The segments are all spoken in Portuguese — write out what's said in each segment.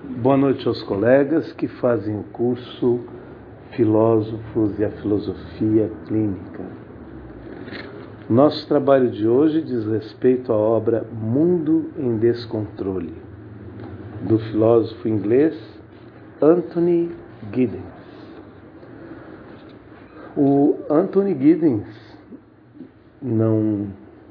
Boa noite aos colegas que fazem o curso Filósofos e a Filosofia Clínica. Nosso trabalho de hoje diz respeito à obra Mundo em Descontrole, do filósofo inglês Anthony Giddens. O Anthony Giddens não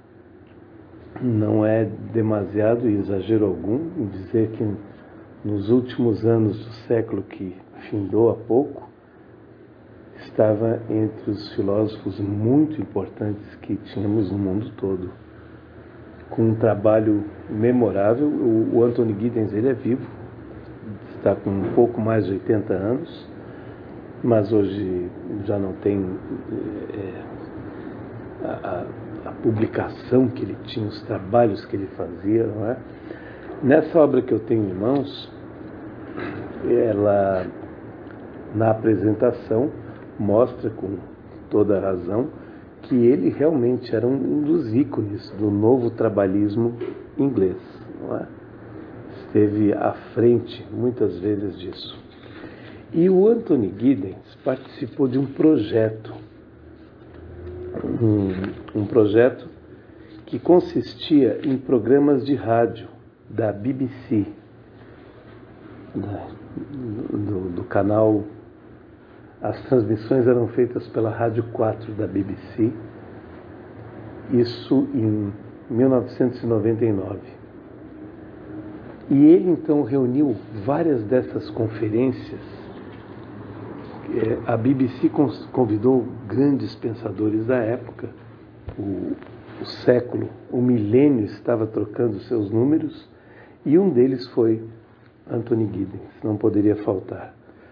é demasiado exagero algum em dizer que nos últimos anos do século que findou há pouco, estava entre os filósofos muito importantes que tínhamos no mundo todo, com um trabalho memorável. O Anthony Giddens, ele é vivo, está com um pouco mais de 80 anos, mas hoje já não tem a publicação que ele tinha, os trabalhos que ele fazia, não é? Nessa obra que eu tenho em mãos, ela, na apresentação, mostra com toda a razão que ele realmente era um dos ícones do novo trabalhismo inglês, não é? Esteve à frente, muitas vezes, disso. E o Anthony Giddens participou de um projeto, um projeto que consistia em programas de rádio da BBC, do canal. As transmissões eram feitas pela Rádio 4 da BBC, isso em 1999. E ele então reuniu várias dessas conferências. A BBC convidou grandes pensadores da época. O século, o milênio estava trocando seus números, e um deles foi Anthony Giddens, não poderia faltar.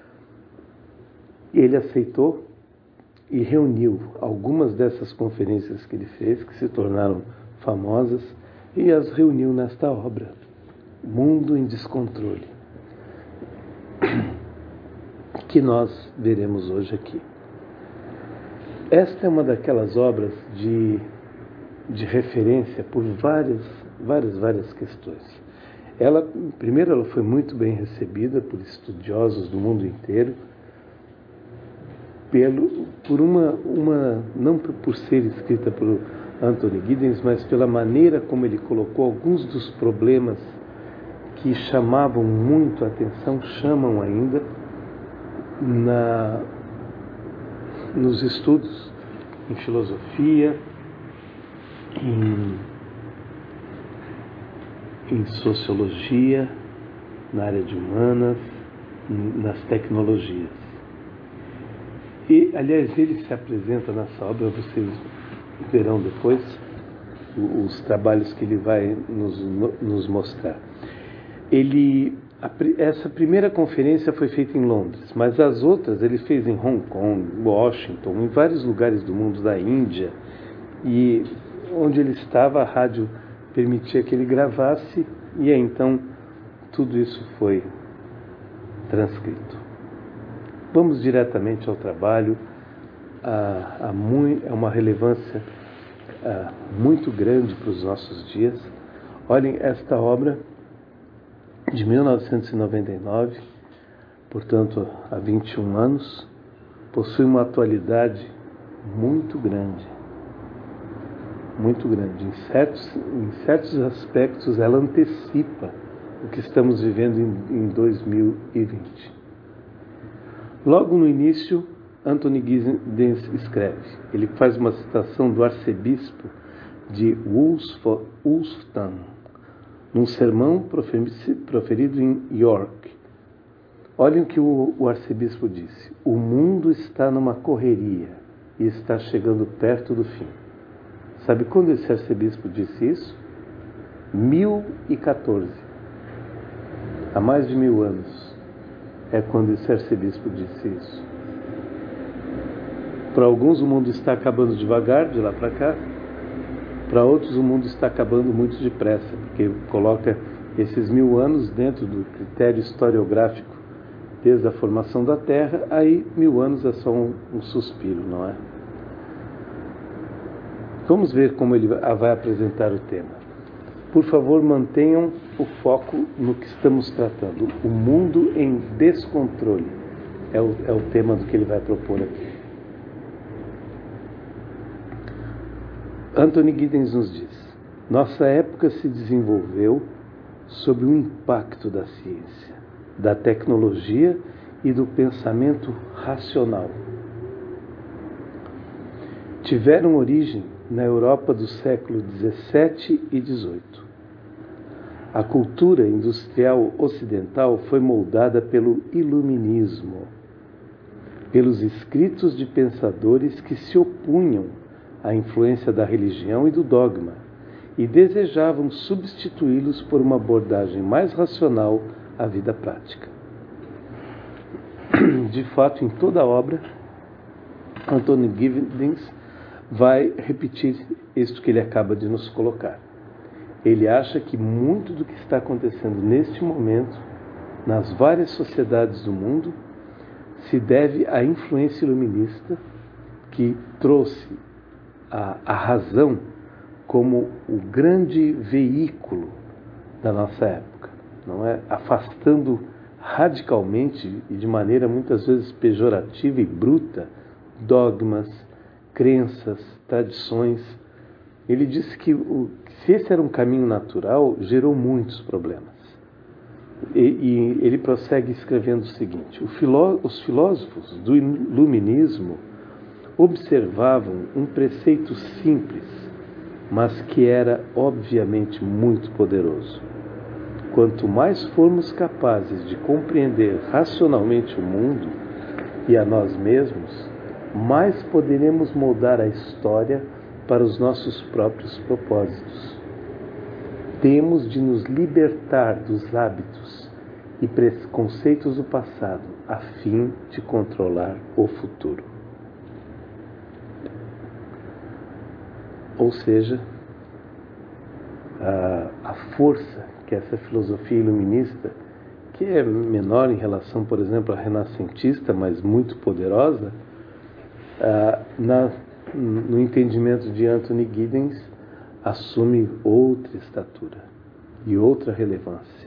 Ele aceitou e reuniu algumas dessas conferências que ele fez, que se tornaram famosas, e as reuniu nesta obra, Mundo em Descontrole, que nós veremos hoje aqui. Esta é uma daquelas obras de referência por várias questões. Primeiro, ela foi muito bem recebida por estudiosos do mundo inteiro, não por ser escrita por Anthony Giddens, mas pela maneira como ele colocou alguns dos problemas que chamavam muito a atenção, chamam ainda, nos estudos em filosofia, em sociologia, na área de humanas, nas tecnologias. E, aliás, ele se apresenta nessa obra, vocês verão depois os trabalhos que ele vai nos mostrar. Essa primeira conferência foi feita em Londres, mas as outras ele fez em Hong Kong, Washington, em vários lugares do mundo, da Índia, e onde ele estava, a rádio permitia que ele gravasse, e então tudo isso foi transcrito. Vamos diretamente ao trabalho. É uma relevância muito grande para os nossos dias. Olhem, esta obra de 1999, portanto há 21 anos, possui uma atualidade muito grande. Muito grande. Em certos aspectos, ela antecipa o que estamos vivendo em 2020. Logo no início, Anthony Giddens escreve. Ele faz uma citação do arcebispo de Woolston, num sermão proferido em York. Olhem o que o arcebispo disse: o mundo está numa correria e está chegando perto do fim. Sabe quando esse arcebispo disse isso? 1014. Há mais de 1000 anos é quando esse arcebispo disse isso. Para alguns o mundo está acabando devagar, de lá para cá. Para outros o mundo está acabando muito depressa, porque coloca esses 1000 anos dentro do critério historiográfico, desde a formação da Terra. Aí 1000 anos é só um suspiro, não é? Vamos ver como ele vai apresentar o tema. Por favor, mantenham o foco no que estamos tratando. O mundo em descontrole é o tema do que ele vai propor aqui. Anthony Giddens nos diz: nossa época se desenvolveu sob o impacto da ciência, da tecnologia e do pensamento racional. Tiveram origem na Europa do século XVII e XVIII. A cultura industrial ocidental foi moldada pelo iluminismo, pelos escritos de pensadores que se opunham à influência da religião e do dogma e desejavam substituí-los por uma abordagem mais racional à vida prática. De fato, em toda a obra, Anthony Giddens vai repetir isto que ele acaba de nos colocar. Ele acha que muito do que está acontecendo neste momento, nas várias sociedades do mundo, se deve à influência iluminista que trouxe a razão como o grande veículo da nossa época, não é? Afastando radicalmente e de maneira muitas vezes pejorativa e bruta dogmas, crenças, tradições. Ele disse que se esse era um caminho natural, gerou muitos problemas. E ele prossegue escrevendo o seguinte: os filósofos do iluminismo observavam um preceito simples, mas que era obviamente muito poderoso. Quanto mais formos capazes de compreender racionalmente o mundo e a nós mesmos, mais poderemos moldar a história para os nossos próprios propósitos. Temos de nos libertar dos hábitos e preconceitos do passado, a fim de controlar o futuro. Ou seja, a força que essa filosofia iluminista, que é menor em relação, por exemplo, à renascentista, mas muito poderosa, no entendimento de Anthony Giddens, assume outra estatura e outra relevância.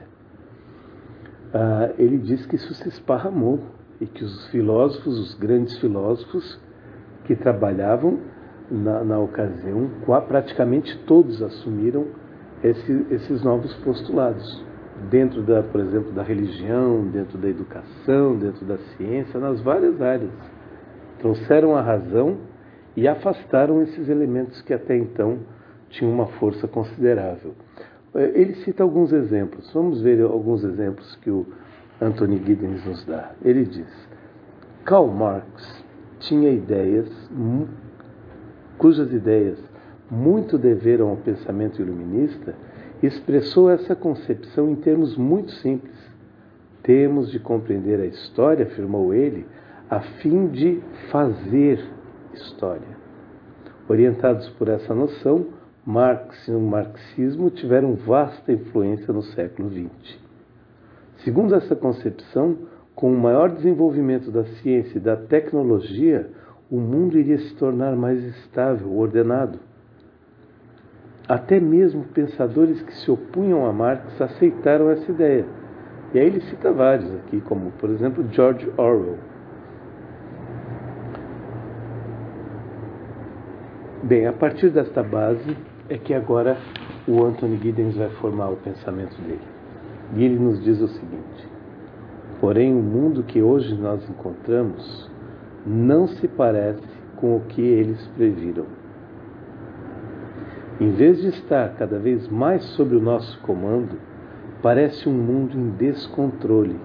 Ele diz que isso se esparramou e que os filósofos, os grandes filósofos que trabalhavam na ocasião, praticamente todos assumiram esses novos postulados, dentro por exemplo, da religião, dentro da educação, dentro da ciência, nas várias áreas. Trouxeram a razão e afastaram esses elementos que até então tinham uma força considerável. Ele cita alguns exemplos. Vamos ver alguns exemplos que o Anthony Giddens nos dá. Ele diz: Karl Marx tinha cujas ideias muito deveram ao pensamento iluminista, expressou essa concepção em termos muito simples. Temos de compreender a história, afirmou ele, a fim de fazer história. Orientados por essa noção, Marx e o marxismo tiveram vasta influência no século XX. Segundo essa concepção, com o maior desenvolvimento da ciência e da tecnologia, o mundo iria se tornar mais estável, ordenado. Até mesmo pensadores que se opunham a Marx aceitaram essa ideia. E aí ele cita vários aqui, como, por exemplo, George Orwell. Bem, a partir desta base é que agora o Anthony Giddens vai formar o pensamento dele. E ele nos diz o seguinte: porém, o mundo que hoje nós encontramos não se parece com o que eles previram. Em vez de estar cada vez mais sob o nosso comando, parece um mundo em descontrole.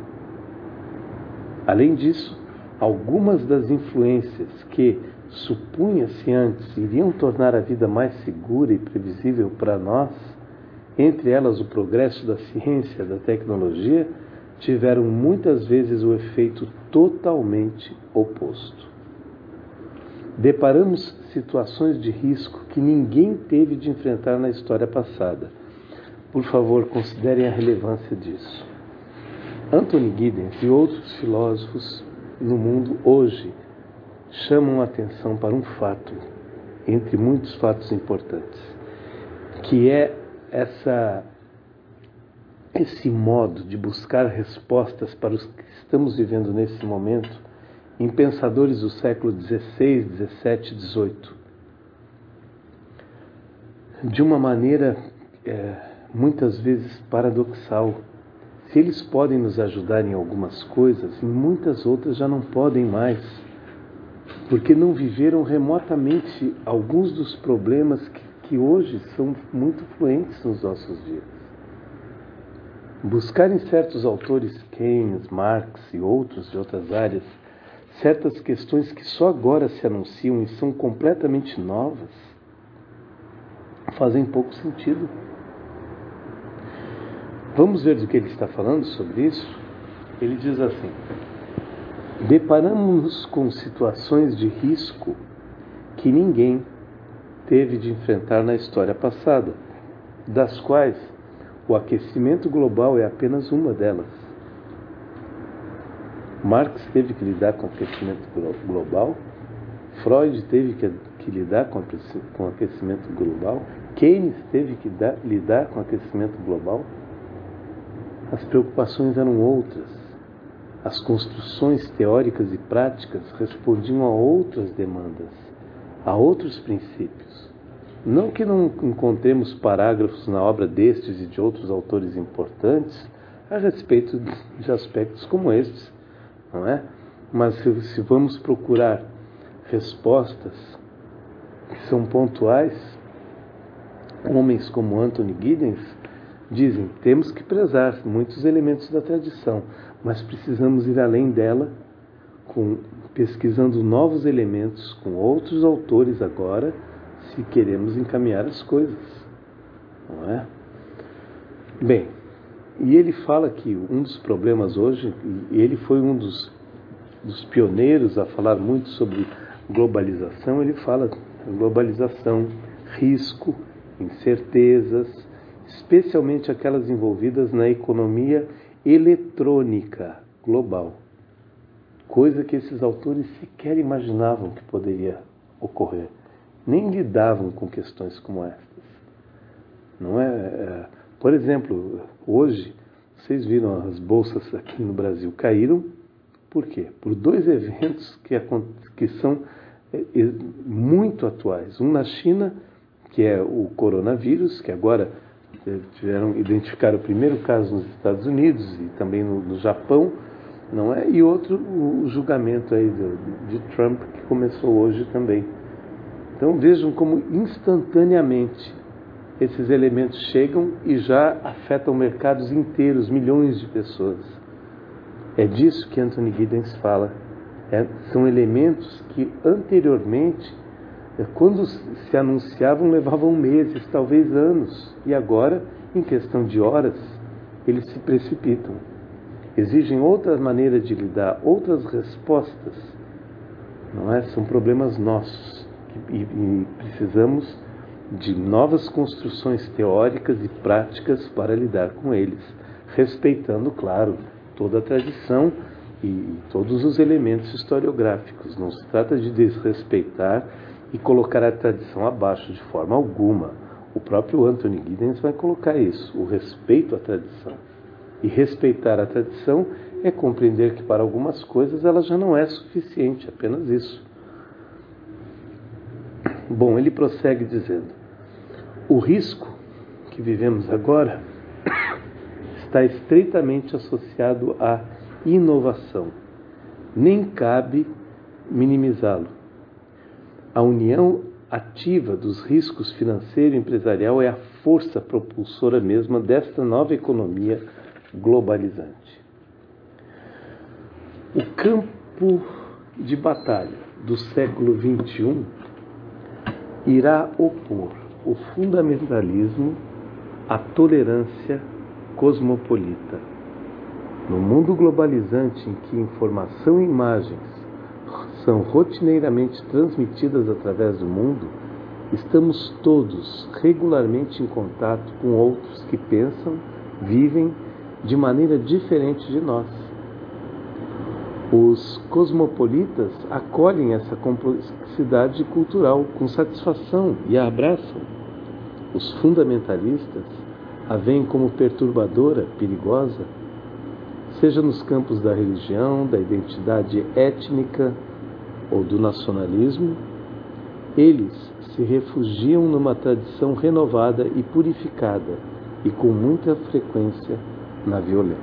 Além disso, algumas das influências que supunha-se antes iriam tornar a vida mais segura e previsível para nós, entre elas o progresso da ciência, da tecnologia, tiveram muitas vezes o efeito totalmente oposto. Deparamos situações de risco que ninguém teve de enfrentar na história passada. Por favor, considerem a relevância disso. Anthony Giddens e outros filósofos no mundo hoje chamam a atenção para um fato, entre muitos fatos importantes, que é esse modo de buscar respostas para os que estamos vivendo nesse momento em pensadores do século XVI, XVII, XVIII, de uma maneira muitas vezes paradoxal. Se eles podem nos ajudar em algumas coisas, em muitas outras já não podem mais, porque não viveram remotamente alguns dos problemas que hoje são muito fluentes nos nossos dias. Buscar em certos autores, Keynes, Marx e outros de outras áreas, certas questões que só agora se anunciam e são completamente novas, fazem pouco sentido. Vamos ver do que ele está falando sobre isso? Ele diz assim: deparamos-nos com situações de risco que ninguém teve de enfrentar na história passada, das quais o aquecimento global é apenas uma delas. Marx teve que lidar com o aquecimento global, Freud teve que lidar com o aquecimento global, Keynes teve que lidar com o aquecimento global. As preocupações eram outras. As construções teóricas e práticas respondiam a outras demandas, a outros princípios. Não que não encontremos parágrafos na obra destes e de outros autores importantes a respeito de aspectos como estes, não é? Mas se vamos procurar respostas que são pontuais, homens como Anthony Giddens dizem: temos que prezar muitos elementos da tradição, mas precisamos ir além dela, pesquisando novos elementos com outros autores agora, se queremos encaminhar as coisas, não é? Bem, e ele fala que um dos problemas hoje, e ele foi um dos pioneiros a falar muito sobre globalização, ele fala globalização, risco, incertezas, especialmente aquelas envolvidas na economia eletrônica global, coisa que esses autores sequer imaginavam que poderia ocorrer, nem lidavam com questões como estas. Não é? Por exemplo, hoje, vocês viram as bolsas aqui no Brasil caíram, por quê? Por dois eventos que são muito atuais. Um na China, que é o coronavírus, que agora identificaram o primeiro caso nos Estados Unidos e também no Japão, não é? E outro, o julgamento aí de Trump, que começou hoje também. Então vejam como instantaneamente esses elementos chegam e já afetam mercados inteiros, milhões de pessoas. É disso que Anthony Giddens fala. São elementos que anteriormente, quando se anunciavam, levavam meses, talvez anos. E agora, em questão de horas, eles se precipitam. Exigem outra maneira de lidar, outras respostas. Não é? São problemas nossos. E precisamos de novas construções teóricas e práticas para lidar com eles, respeitando, claro, toda a tradição e todos os elementos historiográficos. Não se trata de desrespeitar e colocar a tradição abaixo de forma alguma. O próprio Anthony Giddens vai colocar isso, o respeito à tradição. E respeitar a tradição é compreender que para algumas coisas ela já não é suficiente, apenas isso. Bom, ele prossegue dizendo: o risco que vivemos agora está estreitamente associado à inovação. Nem cabe minimizá-lo. A união ativa dos riscos financeiro e empresarial é a força propulsora mesma desta nova economia globalizante. O campo de batalha do século XXI irá opor o fundamentalismo à tolerância cosmopolita. No mundo globalizante em que informação e imagens são rotineiramente transmitidas através do mundo, estamos todos regularmente em contato com outros que pensam, vivem de maneira diferente de nós. Os cosmopolitas acolhem essa complexidade cultural com satisfação e a abraçam. os fundamentalistas a veem como perturbadora, perigosa, seja nos campos da religião, da identidade étnica ou do nacionalismo, eles se refugiam numa tradição renovada e purificada e com muita frequência na violência.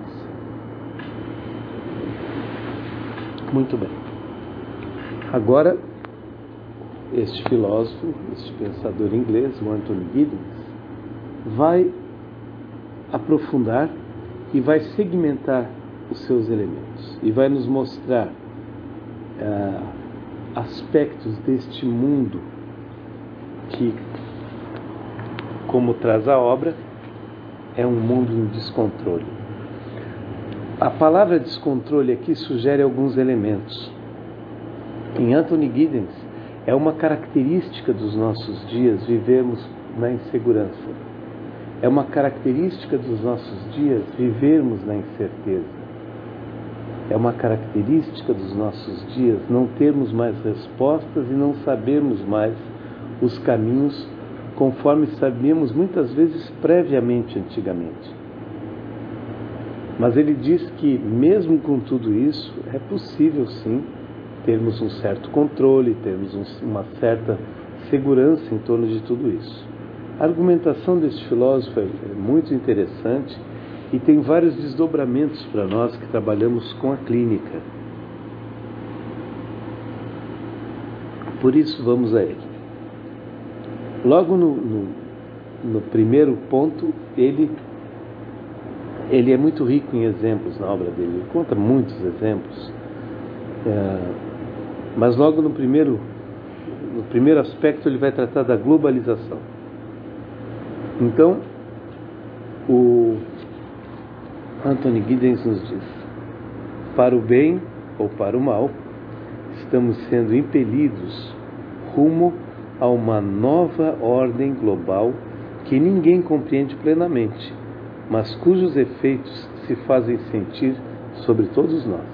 Muito bem. Agora, este filósofo, este pensador inglês, o Anthony Giddens, vai aprofundar e vai segmentar os seus elementos e vai nos mostrar aspectos deste mundo que, como traz a obra, é um mundo em descontrole. A palavra descontrole aqui sugere alguns elementos. Em Anthony Giddens, é uma característica dos nossos dias vivermos na insegurança. É uma característica dos nossos dias vivermos na incerteza. É uma característica dos nossos dias não termos mais respostas e não sabermos mais os caminhos conforme sabíamos muitas vezes previamente antigamente. Mas ele diz que mesmo com tudo isso, é possível sim termos um certo controle, termos uma certa segurança em torno de tudo isso. A argumentação deste filósofo é muito interessante e tem vários desdobramentos para nós que trabalhamos com a clínica. Por isso, vamos a ele. Logo no primeiro ponto, ele é muito rico em exemplos na obra dele. Ele conta muitos exemplos. Mas logo no primeiro aspecto, ele vai tratar da globalização. Então, o Anthony Giddens nos diz: para o bem ou para o mal, estamos sendo impelidos rumo a uma nova ordem global que ninguém compreende plenamente, mas cujos efeitos se fazem sentir sobre todos nós.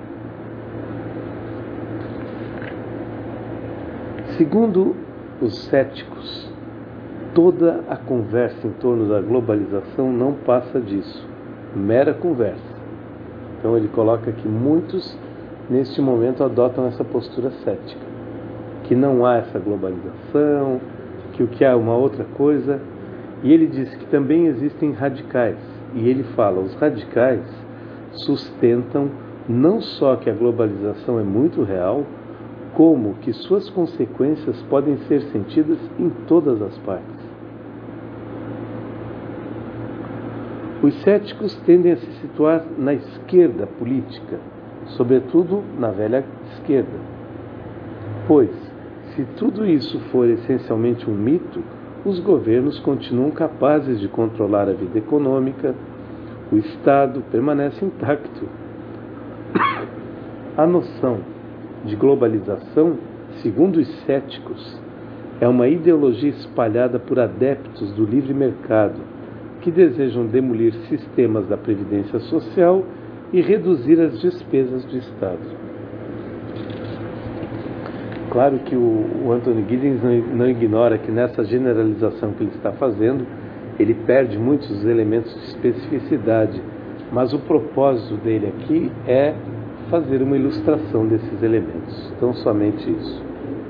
Segundo os céticos, toda a conversa em torno da globalização não passa disso, mera conversa. Então ele coloca que muitos, neste momento, adotam essa postura cética, que não há essa globalização, que o que há é uma outra coisa. E ele diz que também existem radicais. E ele fala, os radicais sustentam não só que a globalização é muito real, como que suas consequências podem ser sentidas em todas as partes. Os céticos tendem a se situar na esquerda política, sobretudo na velha esquerda. Pois, se tudo isso for essencialmente um mito, os governos continuam capazes de controlar a vida econômica, o Estado permanece intacto. A noção de globalização, segundo os céticos, é uma ideologia espalhada por adeptos do livre mercado, que desejam demolir sistemas da previdência social e reduzir as despesas do Estado. Claro que o Anthony Giddens não ignora que nessa generalização que ele está fazendo, ele perde muitos elementos de especificidade, mas o propósito dele aqui é fazer uma ilustração desses elementos. Então, somente isso.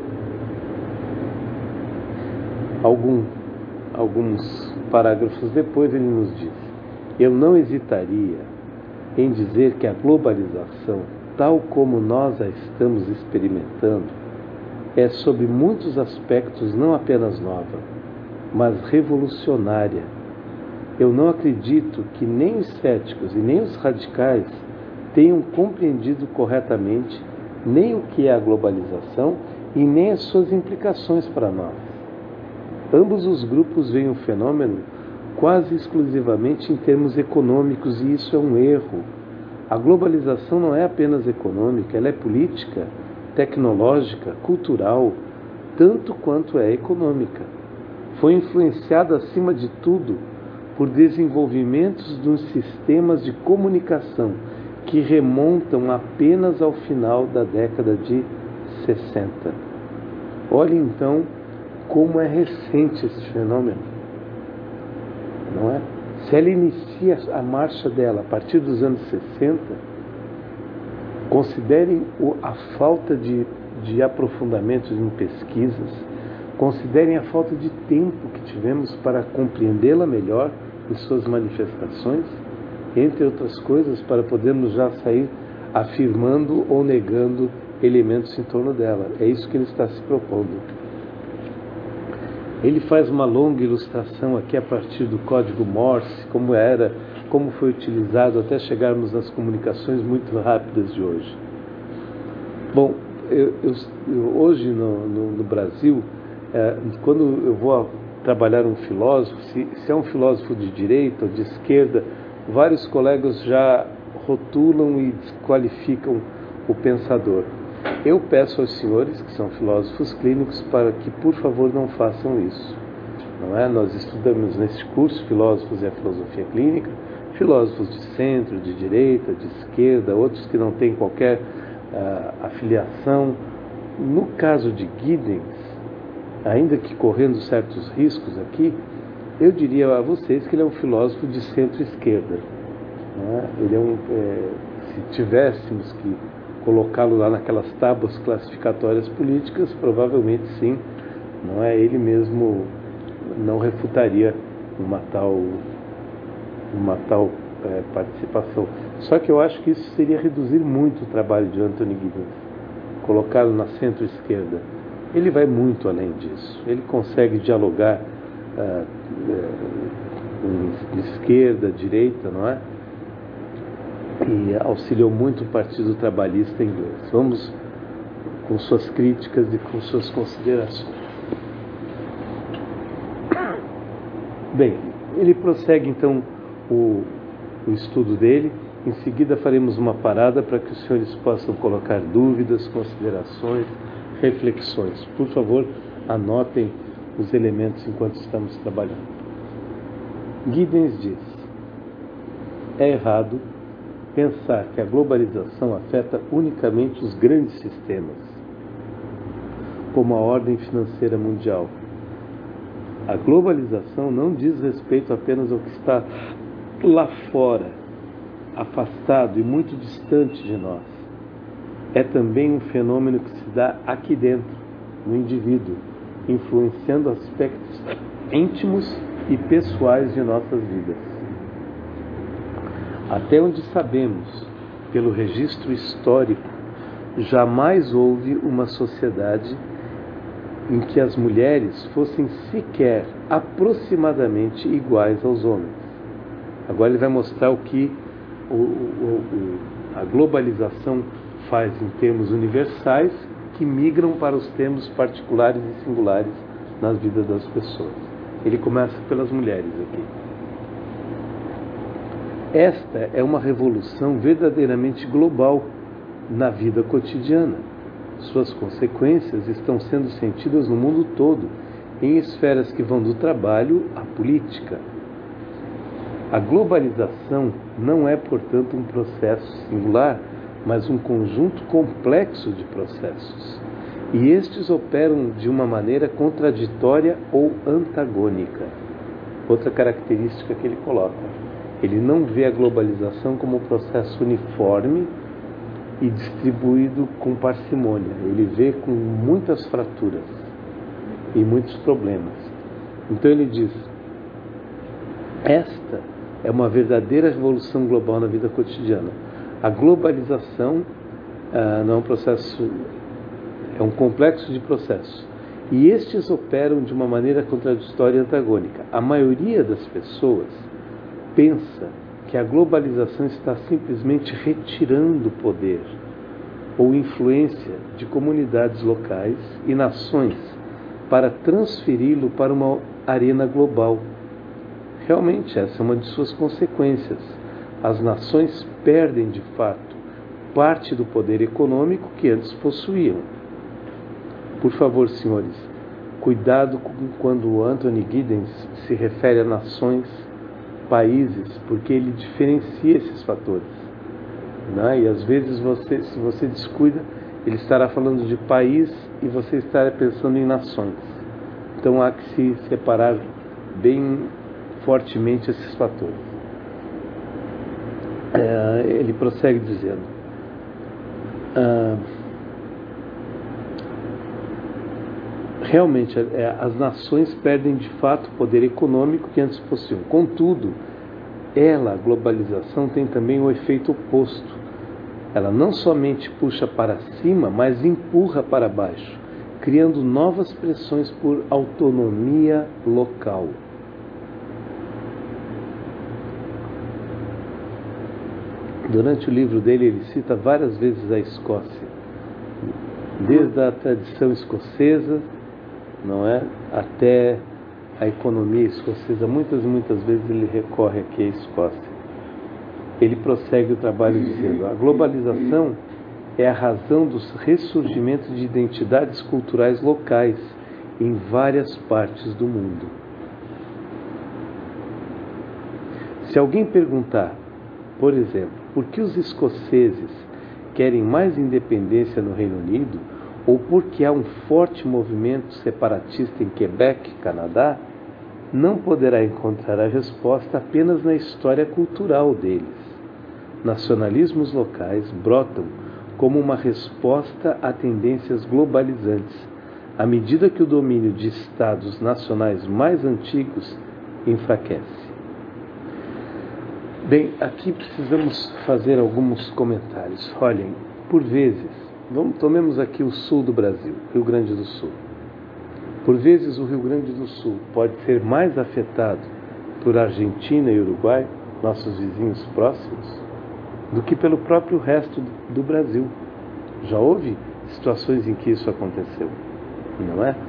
Alguns parágrafos depois ele nos diz: eu não hesitaria em dizer que a globalização, tal como nós a estamos experimentando, é sob muitos aspectos não apenas nova, mas revolucionária. Eu não acredito que nem os céticos e nem os radicais tenham compreendido corretamente nem o que é a globalização e nem as suas implicações para nós. Ambos os grupos veem o fenômeno quase exclusivamente em termos econômicos, e isso é um erro. A globalização não é apenas econômica, ela é política, tecnológica, cultural, tanto quanto é econômica. Foi influenciada, acima de tudo, por desenvolvimentos dos sistemas de comunicação que remontam apenas ao final da década de 60. Olhe então como é recente esse fenômeno. não é? Se ela inicia a marcha dela a partir dos anos 60, considerem a falta de aprofundamento em pesquisas, considerem a falta de tempo que tivemos para compreendê-la melhor em suas manifestações, entre outras coisas, para podermos já sair afirmando ou negando elementos em torno dela. É isso que ele está se propondo. Ele faz uma longa ilustração aqui a partir do código Morse, como foi utilizado até chegarmos nas comunicações muito rápidas de hoje. Bom, hoje no Brasil, quando eu vou trabalhar um filósofo, se é um filósofo de direita ou de esquerda, vários colegas já rotulam e desqualificam o pensador. Eu peço aos senhores, que são filósofos clínicos, para que, por favor, não façam isso. Não é? Nós estudamos nesse curso Filósofos e a Filosofia Clínica, filósofos de centro, de direita, de esquerda, outros que não têm qualquer afiliação. No caso de Giddens, ainda que correndo certos riscos aqui, eu diria a vocês que ele é um filósofo de centro-esquerda. Não é? Ele se tivéssemos que colocá-lo lá naquelas tábuas classificatórias políticas, provavelmente sim, não é? Ele mesmo não refutaria uma tal participação. Só que eu acho que isso seria reduzir muito o trabalho de Anthony Giddens, colocá-lo na centro-esquerda. Ele vai muito além disso. Ele consegue dialogar de esquerda, direita, não é? E auxiliou muito o Partido Trabalhista inglês. Vamos com suas críticas e com suas considerações. Bem, ele prossegue então o estudo dele. Em seguida faremos uma parada para que os senhores possam colocar dúvidas, considerações, reflexões. Por favor, anotem os elementos enquanto estamos trabalhando. Giddens diz: é errado pensar que a globalização afeta unicamente os grandes sistemas, como a ordem financeira mundial. A globalização não diz respeito apenas ao que está lá fora, afastado e muito distante de nós. É também um fenômeno que se dá aqui dentro, no indivíduo, influenciando aspectos íntimos e pessoais de nossas vidas. Até onde sabemos, pelo registro histórico, jamais houve uma sociedade em que as mulheres fossem sequer aproximadamente iguais aos homens. Agora ele vai mostrar o que a globalização faz em termos universais, que migram para os termos particulares e singulares nas vidas das pessoas. Ele começa pelas mulheres aqui. Esta é uma revolução verdadeiramente global na vida cotidiana. Suas consequências estão sendo sentidas no mundo todo, em esferas que vão do trabalho à política. A globalização não é, portanto, um processo singular, mas um conjunto complexo de processos. E estes operam de uma maneira contraditória ou antagônica. Outra característica que ele coloca. Ele não vê a globalização como um processo uniforme e distribuído com parcimônia. Ele vê com muitas fraturas e muitos problemas. Então ele diz: esta é uma verdadeira revolução global na vida cotidiana. A globalização não é um processo, é um complexo de processos. E estes operam de uma maneira contraditória e antagônica. A maioria das pessoas pensa que a globalização está simplesmente retirando poder ou influência de comunidades locais e nações para transferi-lo para uma arena global. Realmente, essa é uma de suas consequências. As nações perdem, de fato, parte do poder econômico que antes possuíam. Por favor, senhores, cuidado quando Anthony Giddens se refere a nações, países, porque ele diferencia esses fatores. Né? E às vezes, se você descuida, ele estará falando de país e você estará pensando em nações. Então há que se separar bem fortemente esses fatores. Ele prossegue dizendo: realmente as nações perdem de fato o poder econômico que antes possuíam. Contudo, a globalização, tem também o efeito oposto. Ela não somente puxa para cima, mas empurra para baixo, criando novas pressões por autonomia local. Durante o livro dele, ele cita várias vezes a Escócia, desde a tradição escocesa, não é, até a economia escocesa. Muitas e muitas vezes ele recorre aqui à Escócia. Ele prossegue o trabalho dizendo: a globalização é a razão do ressurgimento de identidades culturais locais em várias partes do mundo. Se alguém perguntar, por exemplo, por que os escoceses querem mais independência no Reino Unido, ou porque há um forte movimento separatista em Quebec, Canadá, não poderá encontrar a resposta apenas na história cultural deles. Nacionalismos locais brotam como uma resposta a tendências globalizantes, à medida que o domínio de estados nacionais mais antigos enfraquece. Bem, aqui precisamos fazer alguns comentários. Olhem, por vezes, tomemos aqui o sul do Brasil, Rio Grande do Sul. Por vezes o Rio Grande do Sul pode ser mais afetado por Argentina e Uruguai, nossos vizinhos próximos, do que pelo próprio resto do Brasil. Já houve situações em que isso aconteceu, não é?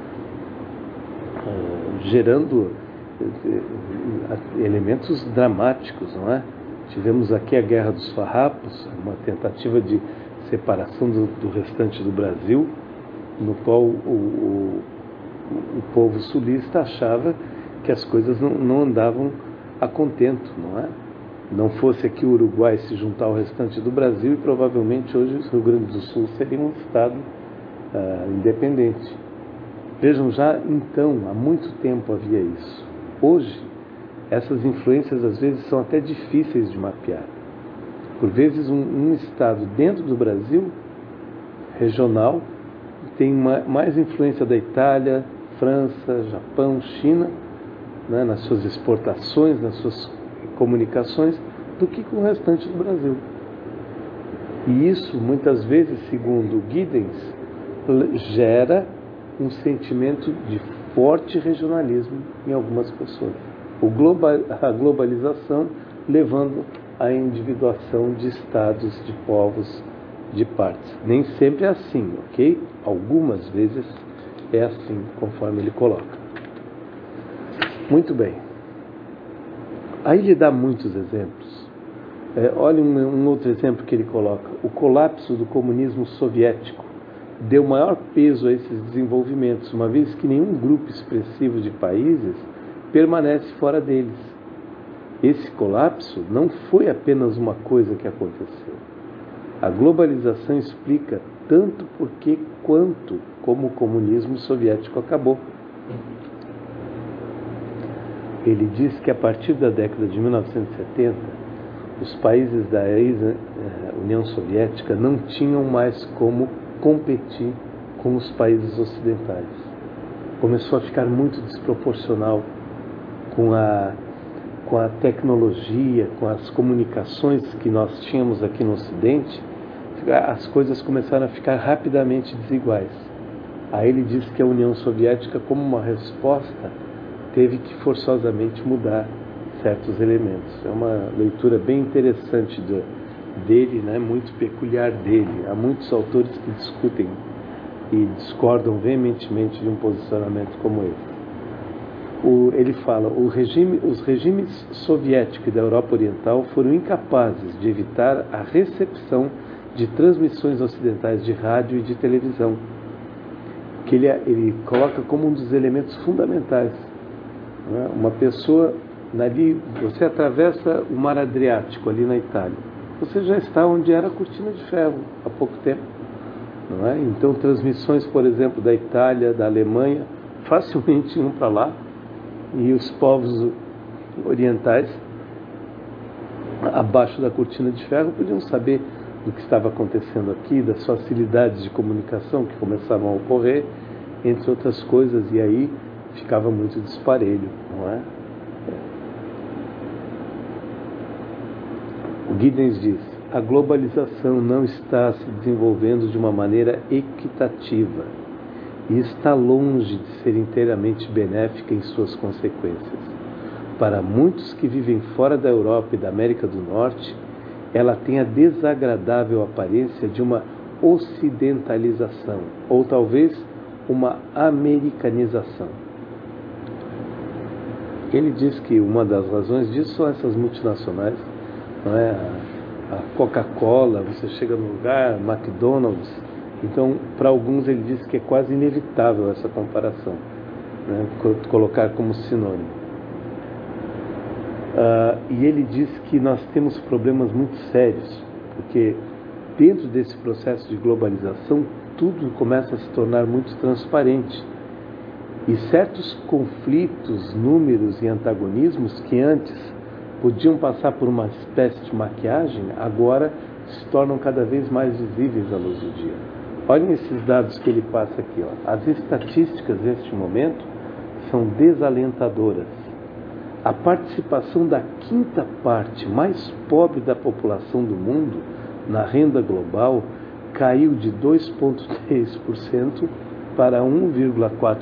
Gerando elementos dramáticos, não é? Tivemos aqui a Guerra dos Farrapos, uma tentativa de separação do restante do Brasil, no qual o povo sulista achava que as coisas não andavam a contento, não é? Não fosse aqui o Uruguai se juntar ao restante do Brasil, e provavelmente hoje o Rio Grande do Sul seria um estado independente. Vejam, já então, há muito tempo havia isso. Hoje, essas influências às vezes são até difíceis de mapear. Por vezes um estado dentro do Brasil, regional, tem mais influência da Itália, França, Japão, China, né, nas suas exportações, nas suas comunicações, do que com o restante do Brasil. E isso, muitas vezes, segundo Giddens, gera um sentimento de forte regionalismo em algumas pessoas. A globalização levando à individuação de estados, de povos, de partes. Nem sempre é assim, ok? Algumas vezes é assim, conforme ele coloca. Muito bem. Aí ele dá muitos exemplos. Olha um outro exemplo que ele coloca. O colapso do comunismo soviético deu maior peso a esses desenvolvimentos, uma vez que nenhum grupo expressivo de países permanece fora deles. Esse colapso não foi apenas uma coisa que aconteceu. A globalização explica tanto por que quanto como o comunismo soviético acabou. Ele diz que a partir da década de 1970, os países da ex-União Soviética não tinham mais como competir com os países ocidentais. Começou a ficar muito desproporcional com a tecnologia, com as comunicações que nós tínhamos aqui no Ocidente. As coisas começaram a ficar rapidamente desiguais. Aí ele diz que a União Soviética, como uma resposta, teve que forçosamente mudar certos elementos. É uma leitura bem interessante dele, né? Muito peculiar dele. Há muitos autores que discutem e discordam veementemente de um posicionamento como esse. Ele fala: os regimes soviético e da Europa Oriental foram incapazes de evitar a recepção de transmissões ocidentais de rádio e de televisão, que ele coloca como um dos elementos fundamentais. Né? Uma pessoa, ali, você atravessa o Mar Adriático, ali na Itália, você já está onde era a Cortina de Ferro, há pouco tempo. Não é? Então, transmissões, por exemplo, da Itália, da Alemanha, facilmente iam para lá, e os povos orientais, abaixo da cortina de ferro, podiam saber do que estava acontecendo aqui, das facilidades de comunicação que começavam a ocorrer, entre outras coisas, e aí ficava muito disparelho, não é? O Giddens diz: a globalização não está se desenvolvendo de uma maneira equitativa e está longe de ser inteiramente benéfica em suas consequências. Para muitos que vivem fora da Europa e da América do Norte, ela tem a desagradável aparência de uma ocidentalização, ou talvez uma americanização. Ele diz que uma das razões disso são essas multinacionais, não é? A Coca-Cola, você chega no lugar, McDonald's. Então, para alguns ele diz que é quase inevitável essa comparação, né? Colocar como sinônimo. E ele diz que nós temos problemas muito sérios, porque dentro desse processo de globalização, tudo começa a se tornar muito transparente. E certos conflitos, números e antagonismos que antes podiam passar por uma espécie de maquiagem, agora se tornam cada vez mais visíveis à luz do dia. Olhem esses dados que ele passa aqui. As estatísticas neste momento são desalentadoras. A participação da quinta parte mais pobre da população do mundo na renda global caiu de 2,3% para 1,4%.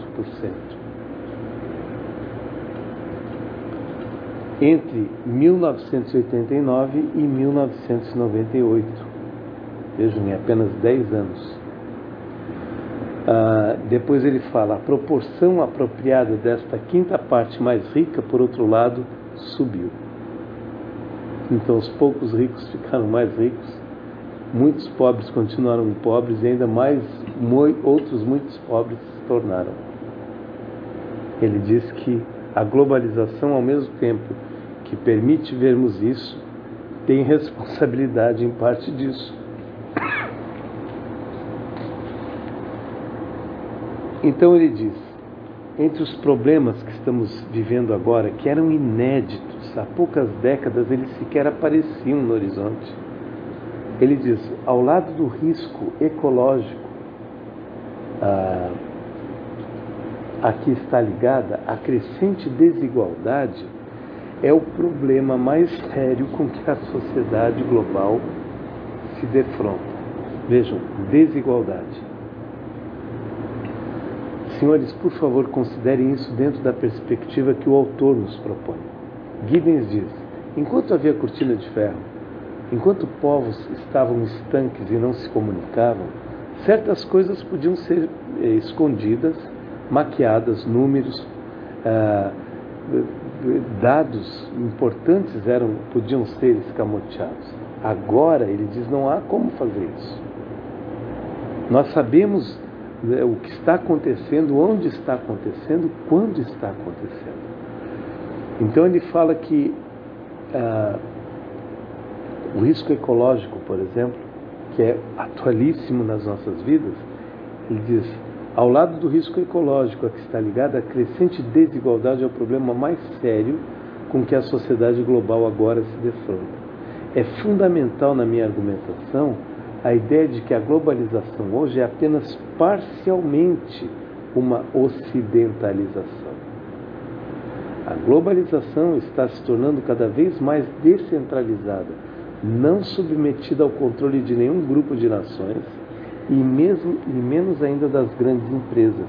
Entre 1989 e 1998. Vejam, em apenas 10 anos. Depois ele fala: a proporção apropriada desta quinta parte mais rica, por outro lado, subiu. Então os poucos ricos ficaram mais ricos, muitos pobres continuaram pobres e ainda mais outros muitos pobres se tornaram. Ele diz que a globalização, ao mesmo tempo que permite vermos isso, tem responsabilidade em parte disso. Então ele diz: entre os problemas que estamos vivendo agora, que eram inéditos, há poucas décadas eles sequer apareciam no horizonte. Ele diz: ao lado do risco ecológico, aqui está ligada a crescente desigualdade, é o problema mais sério com que a sociedade global se defronta. Vejam, desigualdade. Senhores, por favor, considerem isso dentro da perspectiva que o autor nos propõe. Giddens diz: enquanto havia cortina de ferro, enquanto povos estavam estanques e não se comunicavam, certas coisas podiam ser escondidas, maquiadas, números, dados importantes podiam ser escamoteados. Agora, ele diz, não há como fazer isso. Nós sabemos o que está acontecendo, onde está acontecendo, quando está acontecendo. Então ele fala que o risco ecológico, por exemplo, que é atualíssimo nas nossas vidas, ele diz: ao lado do risco ecológico a que está ligada, a crescente desigualdade é o problema mais sério com que a sociedade global agora se defronta. É fundamental na minha argumentação a ideia de que a globalização hoje é apenas parcialmente uma ocidentalização. A globalização está se tornando cada vez mais descentralizada, não submetida ao controle de nenhum grupo de nações e menos ainda das grandes empresas.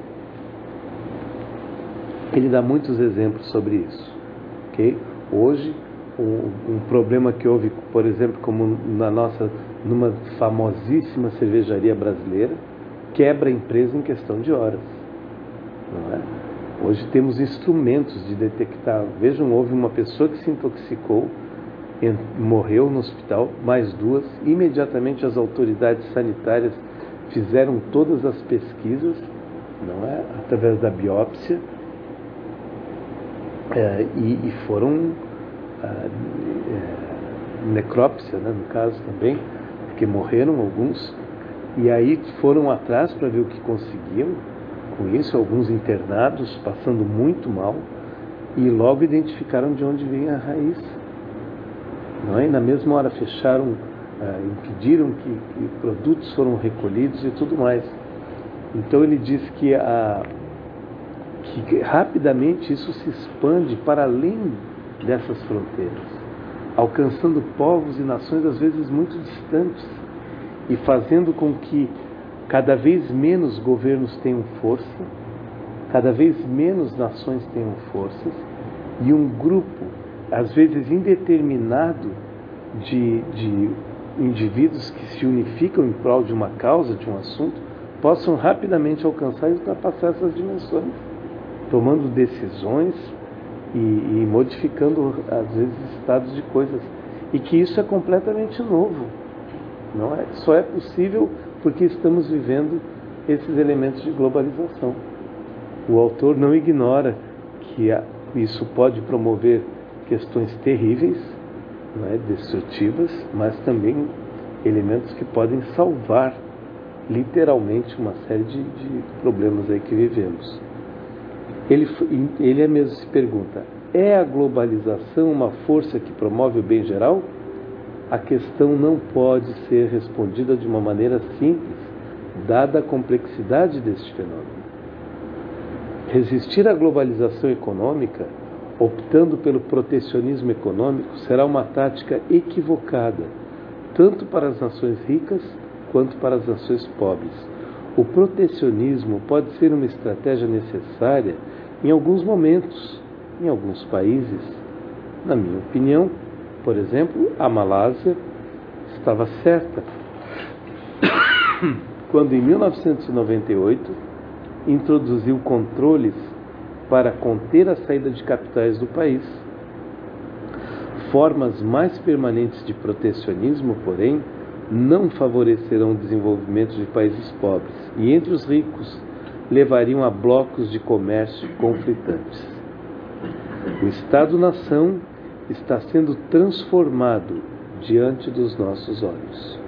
Ele dá muitos exemplos sobre isso. Okay? Hoje, um problema que houve, por exemplo, como numa famosíssima cervejaria brasileira, quebra a empresa em questão de horas. Não é? Hoje temos instrumentos de detectar. Vejam, houve uma pessoa que se intoxicou, morreu no hospital, mais duas. Imediatamente as autoridades sanitárias fizeram todas as pesquisas, não é? Através da biópsia, e foram necrópsia, né, no caso também, porque morreram alguns, e aí foram atrás para ver o que conseguiam com isso, alguns internados, passando muito mal, e logo identificaram de onde vinha a raiz. Não é? E na mesma hora fecharam, impediram que produtos foram recolhidos e tudo mais. Então ele diz que rapidamente isso se expande para além dessas fronteiras, alcançando povos e nações às vezes muito distantes e fazendo com que cada vez menos governos tenham força, cada vez menos nações tenham forças, e um grupo, às vezes indeterminado, de indivíduos que se unificam em prol de uma causa, de um assunto, possam rapidamente alcançar e ultrapassar essas dimensões, tomando decisões e modificando, às vezes, estados de coisas. E que isso é completamente novo. Não é? Só é possível porque estamos vivendo esses elementos de globalização. O autor não ignora que isso pode promover questões terríveis, não é? Destrutivas, mas também elementos que podem salvar literalmente uma série de problemas aí que vivemos. Ele mesmo se pergunta: é a globalização uma força que promove o bem geral? A questão não pode ser respondida de uma maneira simples, dada a complexidade deste fenômeno. Resistir à globalização econômica, optando pelo protecionismo econômico, será uma tática equivocada, tanto para as nações ricas quanto para as nações pobres. O protecionismo pode ser uma estratégia necessária em alguns momentos, em alguns países. Na minha opinião, por exemplo, a Malásia estava certa quando, em 1998, introduziu controles para conter a saída de capitais do país. Formas mais permanentes de protecionismo, porém, não favorecerão o desenvolvimento de países pobres e, entre os ricos, levariam a blocos de comércio conflitantes. O Estado-nação está sendo transformado diante dos nossos olhos.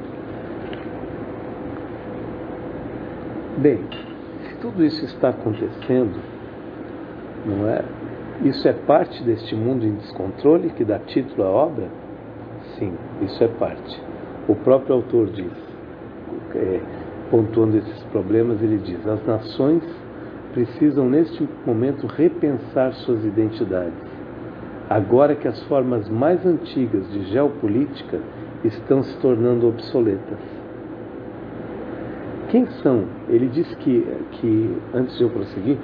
Bem, se tudo isso está acontecendo, não é? Isso é parte deste mundo em descontrole que dá título à obra? Sim, isso é parte. O próprio autor diz, pontuando esses problemas, ele diz: as nações precisam neste momento repensar suas identidades, agora que as formas mais antigas de geopolítica estão se tornando obsoletas. Quem são? Ele diz que antes de eu prosseguir,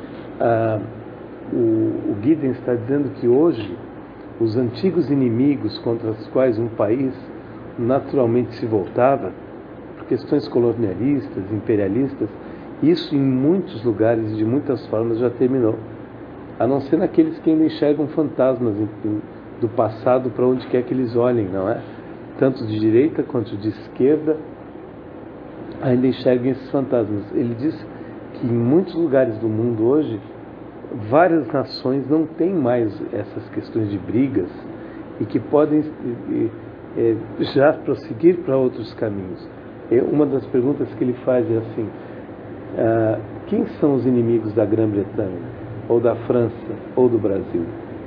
o Giddens está dizendo que hoje os antigos inimigos contra os quais um país naturalmente se voltava, por questões colonialistas, imperialistas, isso em muitos lugares e de muitas formas já terminou. A não ser naqueles que ainda enxergam fantasmas do passado para onde quer que eles olhem, não é? Tanto de direita quanto de esquerda ainda enxergam esses fantasmas. Ele diz que em muitos lugares do mundo hoje, várias nações não têm mais essas questões de brigas e que podem já prosseguir para outros caminhos. Uma das perguntas que ele faz é assim: quem são os inimigos da Grã-Bretanha, ou da França, ou do Brasil?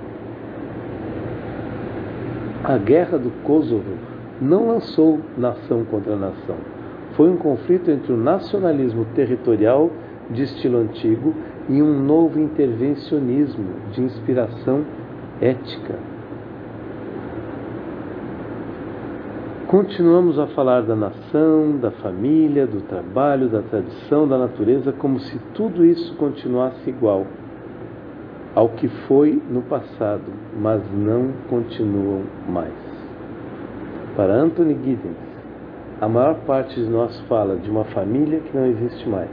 A guerra do Kosovo não lançou nação contra nação. Foi um conflito entre o nacionalismo territorial de estilo antigo e um novo intervencionismo de inspiração ética. Continuamos a falar da nação, da família, do trabalho, da tradição, da natureza, como se tudo isso continuasse igual ao que foi no passado, mas não continuam mais. Para Anthony Giddens, a maior parte de nós fala de uma família que não existe mais.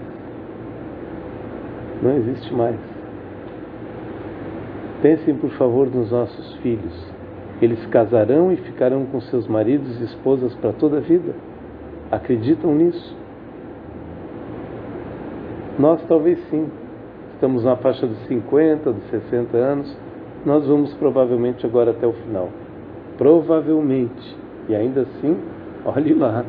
Não existe mais. Pensem, por favor, nos nossos filhos. Eles casarão e ficarão com seus maridos e esposas para toda a vida? Acreditam nisso? Nós talvez sim. Estamos na faixa dos 50, dos 60 anos. Nós vamos provavelmente agora até o final. Provavelmente. E ainda assim, olhe lá.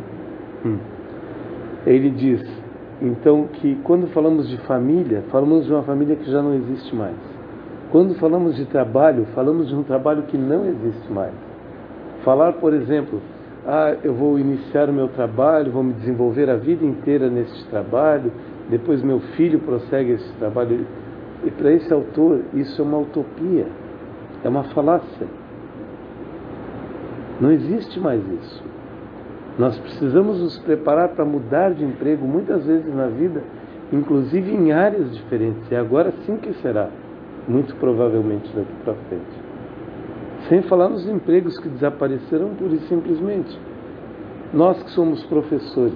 Ele diz, então, que quando falamos de família, falamos de uma família que já não existe mais. Quando falamos de trabalho, falamos de um trabalho que não existe mais. Falar, por exemplo, eu vou iniciar o meu trabalho, vou me desenvolver a vida inteira nesse trabalho, depois meu filho prossegue esse trabalho. E para esse autor, isso é uma utopia, é uma falácia. Não existe mais isso. Nós precisamos nos preparar para mudar de emprego muitas vezes na vida, inclusive em áreas diferentes. E agora sim que será, muito provavelmente daqui para frente. Sem falar nos empregos que desapareceram pura e simplesmente. Nós que somos professores,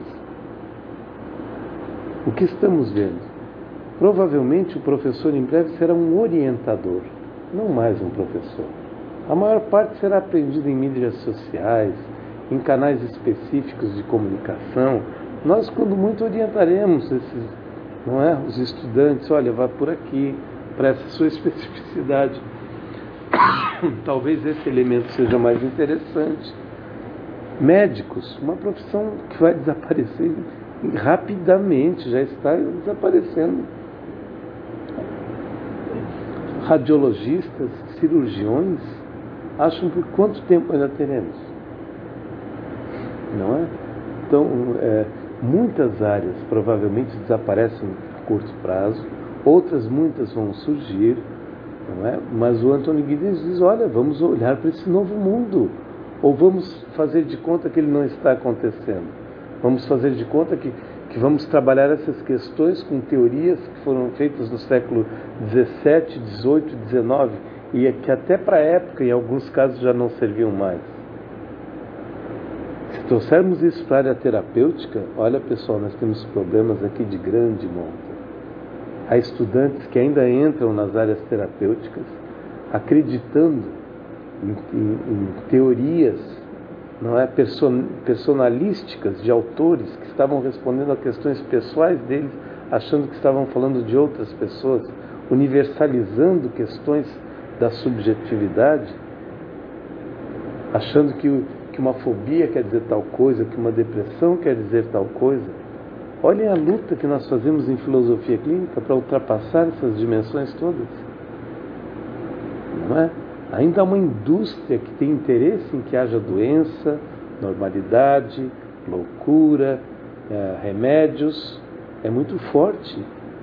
o que estamos vendo? Provavelmente o professor em breve será um orientador, não mais um professor. A maior parte será aprendida em mídias sociais, em canais específicos de comunicação. Nós, quando muito, orientaremos os estudantes, olha, vá por aqui, para essa sua especificidade. Talvez esse elemento seja mais interessante. Médicos, uma profissão que vai desaparecer rapidamente, já está desaparecendo. Radiologistas, cirurgiões, acham por quanto tempo ainda teremos? Não é? Então, muitas áreas provavelmente desaparecem a curto prazo, outras muitas vão surgir, não é? Mas o Antônio Guinness diz, olha, vamos olhar para esse novo mundo, ou vamos fazer de conta que ele não está acontecendo. Vamos fazer de conta que vamos trabalhar essas questões com teorias que foram feitas no século XVII, XVIII, XIX, e que até para a época, em alguns casos, já não serviam mais. Se trouxermos isso para a área terapêutica, olha pessoal, nós temos problemas aqui de grande monta. Há estudantes que ainda entram nas áreas terapêuticas acreditando em teorias, não é, personalísticas de autores que estavam respondendo a questões pessoais deles, achando que estavam falando de outras pessoas, universalizando questões da subjetividade, achando que uma fobia quer dizer tal coisa, que uma depressão quer dizer tal coisa. Olhem a luta que nós fazemos em filosofia clínica para ultrapassar essas dimensões todas. Não é? Ainda há uma indústria que tem interesse em que haja doença, normalidade, loucura, remédios. É muito forte.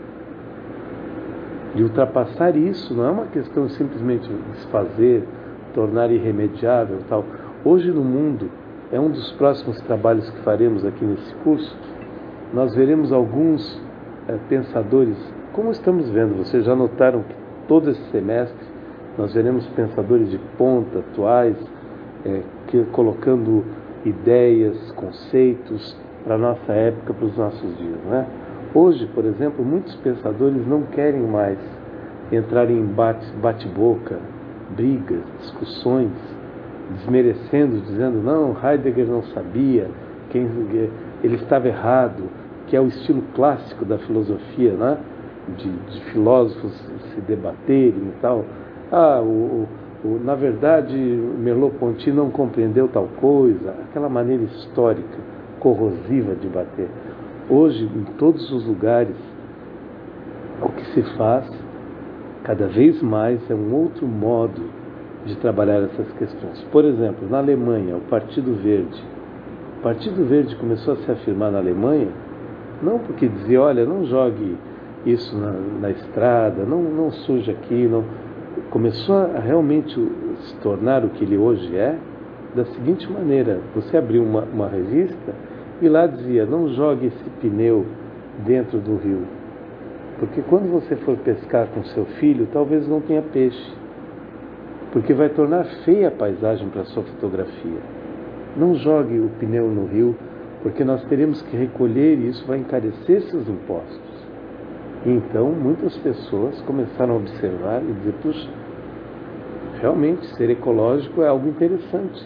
E ultrapassar isso não é uma questão simplesmente desfazer, tornar irremediável, tal. Hoje no mundo, é um dos próximos trabalhos que faremos aqui nesse curso, nós veremos alguns pensadores, como estamos vendo, vocês já notaram que todo esse semestre nós veremos pensadores de ponta, atuais, colocando ideias, conceitos para a nossa época, para os nossos dias, não é? Hoje, por exemplo, muitos pensadores não querem mais entrar em bate-boca, brigas, discussões, desmerecendo, dizendo, não, Heidegger não sabia, ele estava errado, que é o estilo clássico da filosofia, né? de filósofos se debaterem e tal. Na verdade, Merleau-Ponty não compreendeu tal coisa, aquela maneira histórica, corrosiva de bater. Hoje, em todos os lugares, o que se faz, cada vez mais, é um outro modo de trabalhar essas questões. Por exemplo, na Alemanha, o Partido Verde. O Partido Verde começou a se afirmar na Alemanha, não porque dizia, olha, não jogue isso na estrada, não suje aqui, não. Começou a realmente se tornar o que ele hoje é, da seguinte maneira, você abriu uma revista e lá dizia, não jogue esse pneu dentro do rio, porque quando você for pescar com seu filho, talvez não tenha peixe, porque vai tornar feia a paisagem para a sua fotografia. Não jogue o pneu no rio, porque nós teremos que recolher e isso vai encarecer seus impostos. E então muitas pessoas começaram a observar e dizer, puxa, realmente ser ecológico é algo interessante.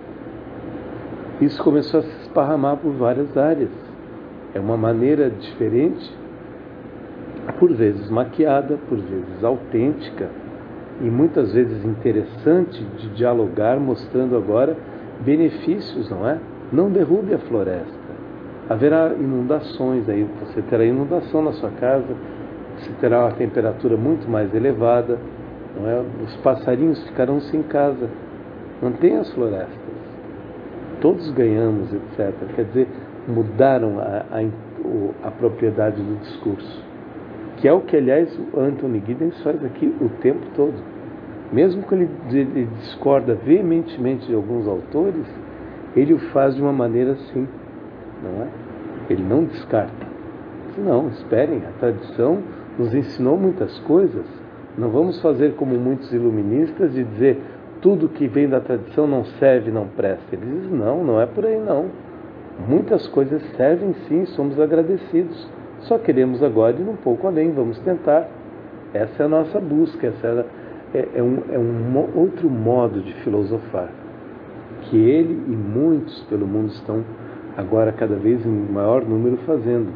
Isso começou a se esparramar por várias áreas. É uma maneira diferente, por vezes maquiada, por vezes autêntica e muitas vezes interessante de dialogar, mostrando agora benefícios, não é? Não derrube a floresta. Haverá inundações, aí você terá inundação na sua casa, você terá uma temperatura muito mais elevada, não é? Os passarinhos ficarão sem casa. Mantém as florestas. Todos ganhamos, etc. Quer dizer, mudaram a propriedade do discurso. Que é o que, aliás, o Anthony Giddens faz aqui o tempo todo. Mesmo que ele discorda veementemente de alguns autores, ele o faz de uma maneira assim, não é? Ele não descarta. Diz, não, esperem, a tradição nos ensinou muitas coisas. Não vamos fazer como muitos iluministas de dizer tudo que vem da tradição não serve, não presta. Ele diz, não é por aí não. Muitas coisas servem sim, somos agradecidos. Só queremos agora ir um pouco além, vamos tentar. Essa é a nossa busca, essa é um outro modo de filosofar, que ele e muitos pelo mundo estão agora cada vez em maior número fazendo.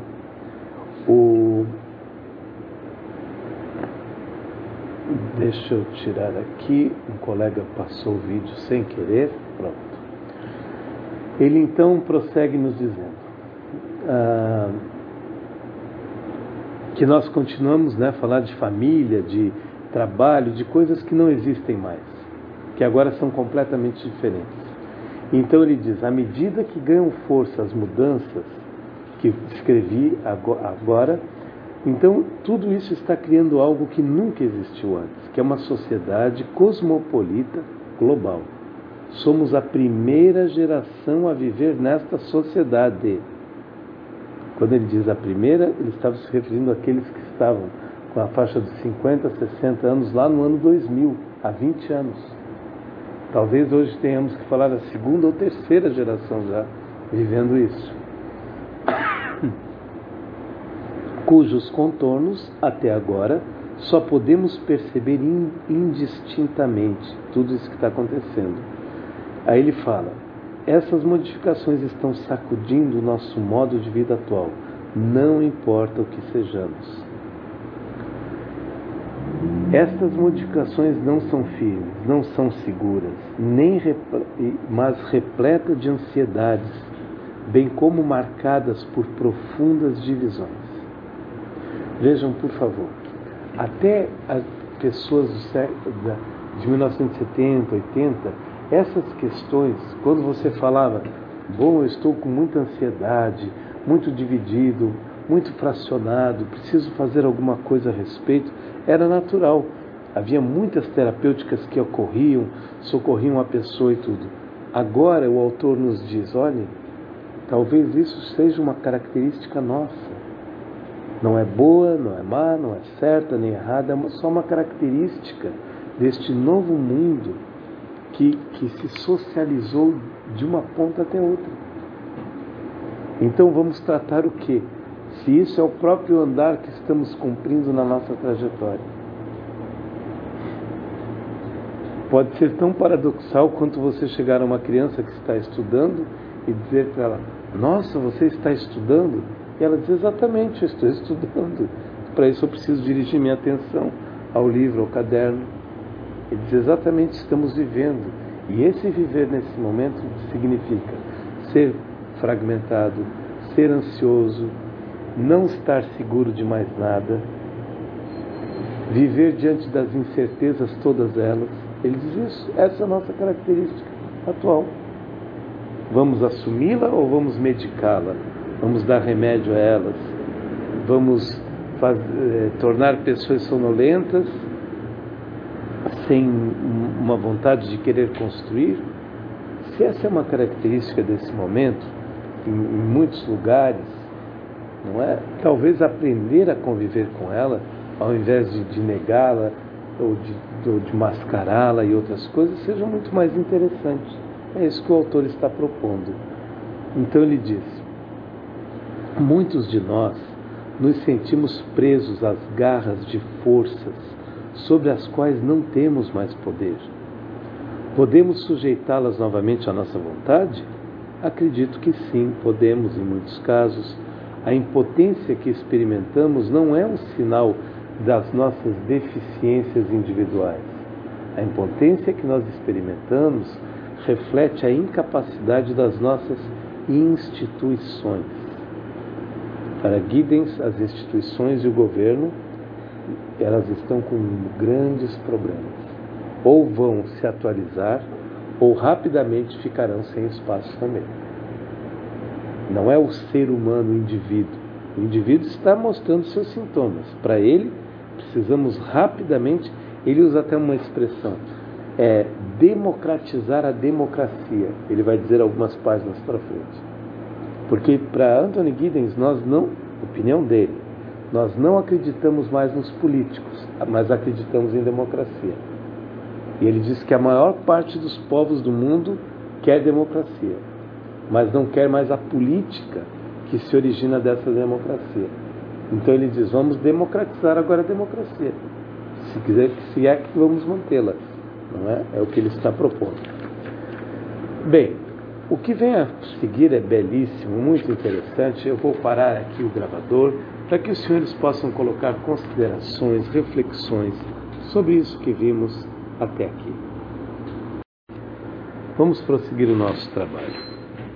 Deixa eu tirar aqui, um colega passou o vídeo sem querer, pronto. Ele então prossegue nos dizendo que nós continuamos, né, a falar de família, de trabalho, de coisas que não existem mais, que agora são completamente diferentes. Então ele diz, à medida que ganham força as mudanças que descrevi agora, então tudo isso está criando algo que nunca existiu antes, que é uma sociedade cosmopolita global. Somos a primeira geração a viver nesta sociedade. Quando ele diz a primeira, ele estava se referindo àqueles que estavam com a faixa de 50, 60 anos lá no ano 2000, há 20 anos. Talvez hoje tenhamos que falar a segunda ou terceira geração já vivendo isso. Cujos contornos, até agora, só podemos perceber indistintamente tudo isso que está acontecendo. Aí ele fala, essas modificações estão sacudindo o nosso modo de vida atual, não importa o que sejamos. Estas modificações não são firmes, não são seguras, mas repletas de ansiedades, bem como marcadas por profundas divisões. Vejam, por favor, até as pessoas de 1970, 80, essas questões, quando você falava, eu estou com muita ansiedade, muito dividido, muito fracionado, preciso fazer alguma coisa a respeito, era natural. Havia muitas terapêuticas que ocorriam, socorriam a pessoa e tudo. Agora o autor nos diz, olha, talvez isso seja uma característica nossa. Não é boa, não é má, não é certa nem errada, é só uma característica deste novo mundo que se socializou de uma ponta até outra. Então vamos tratar o quê? Se isso é o próprio andar que estamos cumprindo na nossa trajetória. Pode ser tão paradoxal quanto você chegar a uma criança que está estudando e dizer para ela, nossa, você está estudando? E ela diz, exatamente, eu estou estudando. Para isso eu preciso dirigir minha atenção ao livro, ao caderno. Ele diz, exatamente, estamos vivendo. E esse viver nesse momento significa ser fragmentado, ser ansioso, não estar seguro de mais nada, viver diante das incertezas todas elas. Ele diz isso, essa é a nossa característica atual. Vamos assumi-la ou vamos medicá-la? Vamos dar remédio a elas? Vamos tornar pessoas sonolentas, sem uma vontade de querer construir? Se essa é uma característica desse momento, em muitos lugares, não é? Talvez aprender a conviver com ela, ao invés de negá-la ou de mascará-la e outras coisas, seja muito mais interessante. É isso que o autor está propondo. Então ele diz, muitos de nós nos sentimos presos às garras de forças sobre as quais não temos mais poder. Podemos sujeitá-las novamente à nossa vontade? Acredito que sim, podemos em muitos casos. A impotência que experimentamos não é um sinal das nossas deficiências individuais. A impotência que nós experimentamos reflete a incapacidade das nossas instituições. Para Giddens, as instituições e o governo elas estão com grandes problemas. Ou vão se atualizar, ou rapidamente ficarão sem espaço também. Não é o ser humano, o indivíduo. O indivíduo está mostrando seus sintomas. Para ele, precisamos rapidamente, ele usa até uma expressão, democratizar a democracia. Ele vai dizer algumas páginas para frente. Porque para Anthony Giddens, opinião dele, nós não acreditamos mais nos políticos, mas acreditamos em democracia. E ele diz que a maior parte dos povos do mundo quer democracia, mas não quer mais a política que se origina dessa democracia. Então ele diz, vamos democratizar agora a democracia, se é que vamos mantê-la, não é? É o que ele está propondo. Bem, o que vem a seguir é belíssimo, muito interessante. Eu vou parar aqui o gravador para que os senhores possam colocar considerações, reflexões sobre isso que vimos até aqui. Vamos prosseguir o nosso trabalho.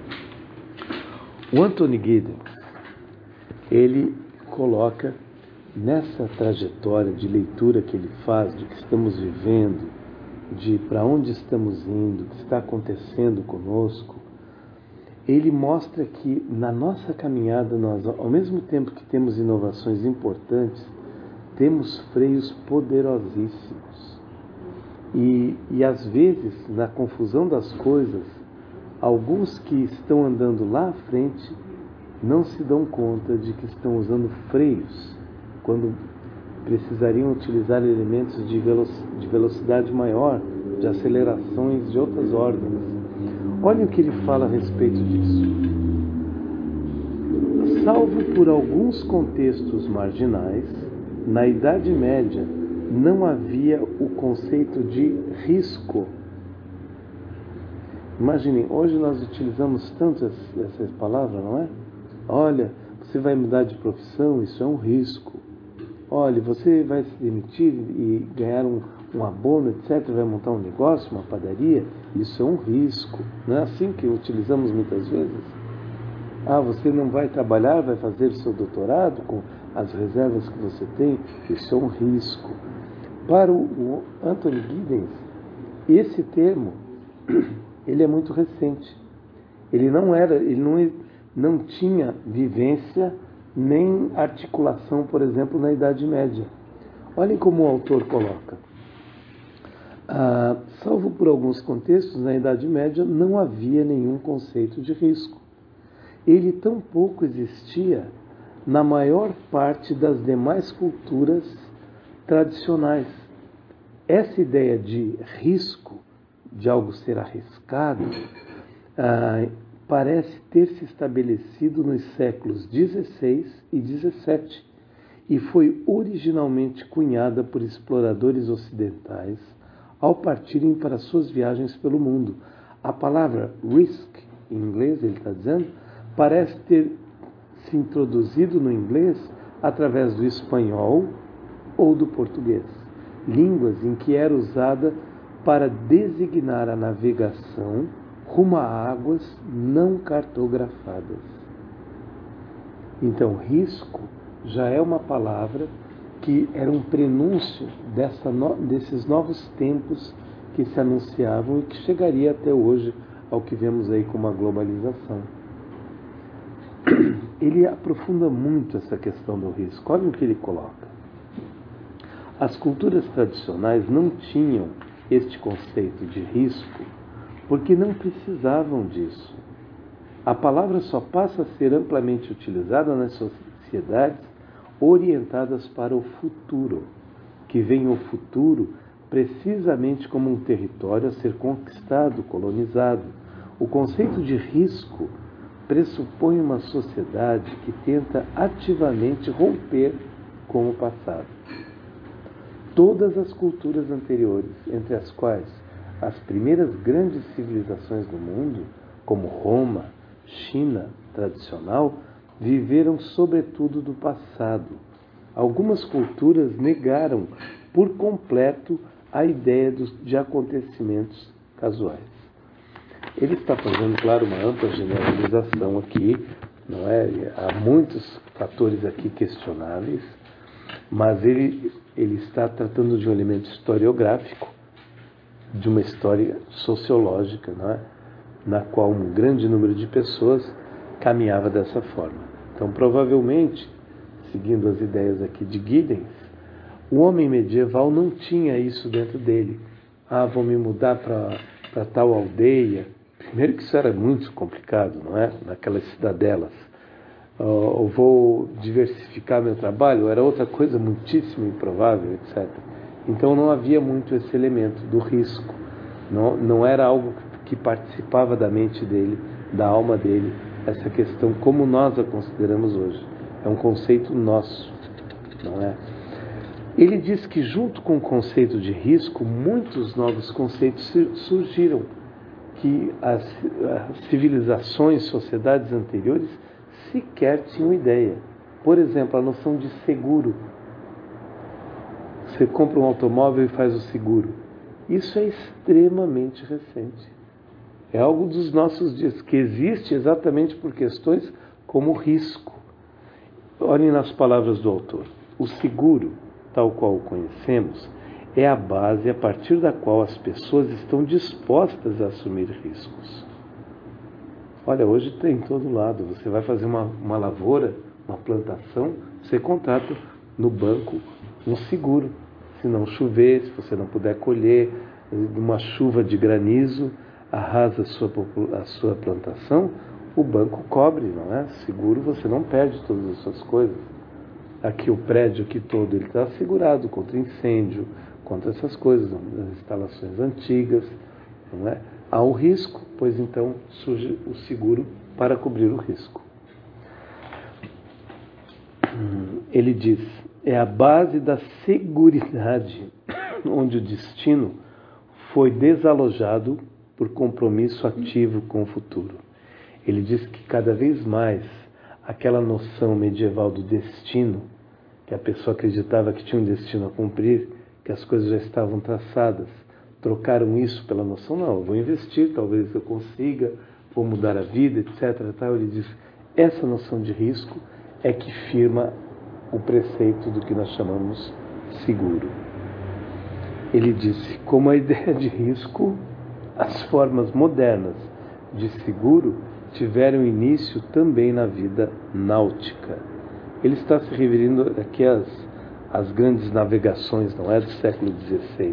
O Anthony Giddens, ele coloca nessa trajetória de leitura que ele faz, do que estamos vivendo, de para onde estamos indo, o que está acontecendo conosco, ele mostra que na nossa caminhada, nós, ao mesmo tempo que temos inovações importantes, temos freios poderosíssimos. E às vezes, na confusão das coisas, alguns que estão andando lá à frente não se dão conta de que estão usando freios, quando precisariam utilizar elementos de velocidade maior, de acelerações de outras ordens. Olha o que ele fala a respeito disso. Salvo por alguns contextos marginais, na Idade Média não havia o conceito de risco. Imaginem, hoje nós utilizamos tanto essa palavra, não é? Olha, você vai mudar de profissão, isso é um risco. Olha, você vai se demitir e ganhar um abono, etc., vai montar um negócio, uma padaria, isso é um risco. Não é assim que utilizamos muitas vezes? Você não vai trabalhar, vai fazer seu doutorado com as reservas que você tem, isso é um risco. Para o Anthony Giddens, esse termo, ele é muito recente. Ele não tinha vivência nem articulação, por exemplo, na Idade Média. Olhem como o autor coloca. Salvo por alguns contextos, na Idade Média não havia nenhum conceito de risco. Ele tampouco existia na maior parte das demais culturas tradicionais. Essa ideia de risco, de algo ser arriscado, parece ter se estabelecido nos séculos XVI e XVII e foi originalmente cunhada por exploradores ocidentais ao partirem para suas viagens pelo mundo. A palavra risk, em inglês, ele está dizendo, parece ter se introduzido no inglês através do espanhol ou do português, línguas em que era usada para designar a navegação rumo a águas não cartografadas. Então, risco já é uma palavra que era um prenúncio desses novos tempos que se anunciavam e que chegaria até hoje ao que vemos aí como a globalização. Ele aprofunda muito essa questão do risco. Olha o que ele coloca. As culturas tradicionais não tinham este conceito de risco porque não precisavam disso. A palavra só passa a ser amplamente utilizada nas sociedades orientadas para o futuro, que vem o futuro precisamente como um território a ser conquistado, colonizado. O conceito de risco pressupõe uma sociedade que tenta ativamente romper com o passado. Todas as culturas anteriores, entre as quais as primeiras grandes civilizações do mundo, como Roma, China tradicional, viveram sobretudo do passado. Algumas culturas negaram por completo a ideia de acontecimentos casuais. Ele está fazendo, claro, uma ampla generalização aqui, não é? Há muitos fatores aqui questionáveis, Mas ele está tratando de um elemento historiográfico, de uma história sociológica, não é? Na qual um grande número de pessoas caminhava dessa forma. Então, provavelmente, seguindo as ideias aqui de Giddens, o homem medieval não tinha isso dentro dele. Vou me mudar para tal aldeia. Primeiro que isso era muito complicado, não é? Naquelas cidadelas. Ou vou diversificar meu trabalho, era outra coisa muitíssimo improvável, etc. Então não havia muito esse elemento do risco. Não era algo que participava da mente dele, da alma dele, essa questão como nós a consideramos hoje. É um conceito nosso, não é? Ele diz que junto com o conceito de risco, muitos novos conceitos surgiram, que as civilizações, sociedades anteriores sequer tinham ideia. Por exemplo, a noção de seguro. Você compra um automóvel e faz o seguro. Isso é extremamente recente. É algo dos nossos dias, que existe exatamente por questões como risco. Olhem nas palavras do autor. O seguro, tal qual o conhecemos, é a base a partir da qual as pessoas estão dispostas a assumir riscos. Olha, hoje tem em todo lado. Você vai fazer uma lavoura, uma plantação, você contrata no banco um seguro. Se não chover, se você não puder colher, uma chuva de granizo arrasa a sua plantação, o banco cobre, não é? Seguro, você não perde todas as suas coisas. Aqui o prédio aqui todo ele está assegurado contra incêndio, contra essas coisas, as instalações antigas, não é? Há um risco, pois então surge o seguro para cobrir o risco. Ele diz, é a base da seguridade, onde o destino foi desalojado por compromisso ativo com o futuro. Ele diz que cada vez mais aquela noção medieval do destino, que a pessoa acreditava que tinha um destino a cumprir, que as coisas já estavam traçadas, trocaram isso pela noção, não, eu vou investir, talvez eu consiga, vou mudar a vida, etc. Ele diz, essa noção de risco é que firma o preceito do que nós chamamos seguro. Ele disse, como a ideia de risco, as formas modernas de seguro tiveram início também na vida náutica. Ele está se referindo aqui às grandes navegações, não é, do século XVI.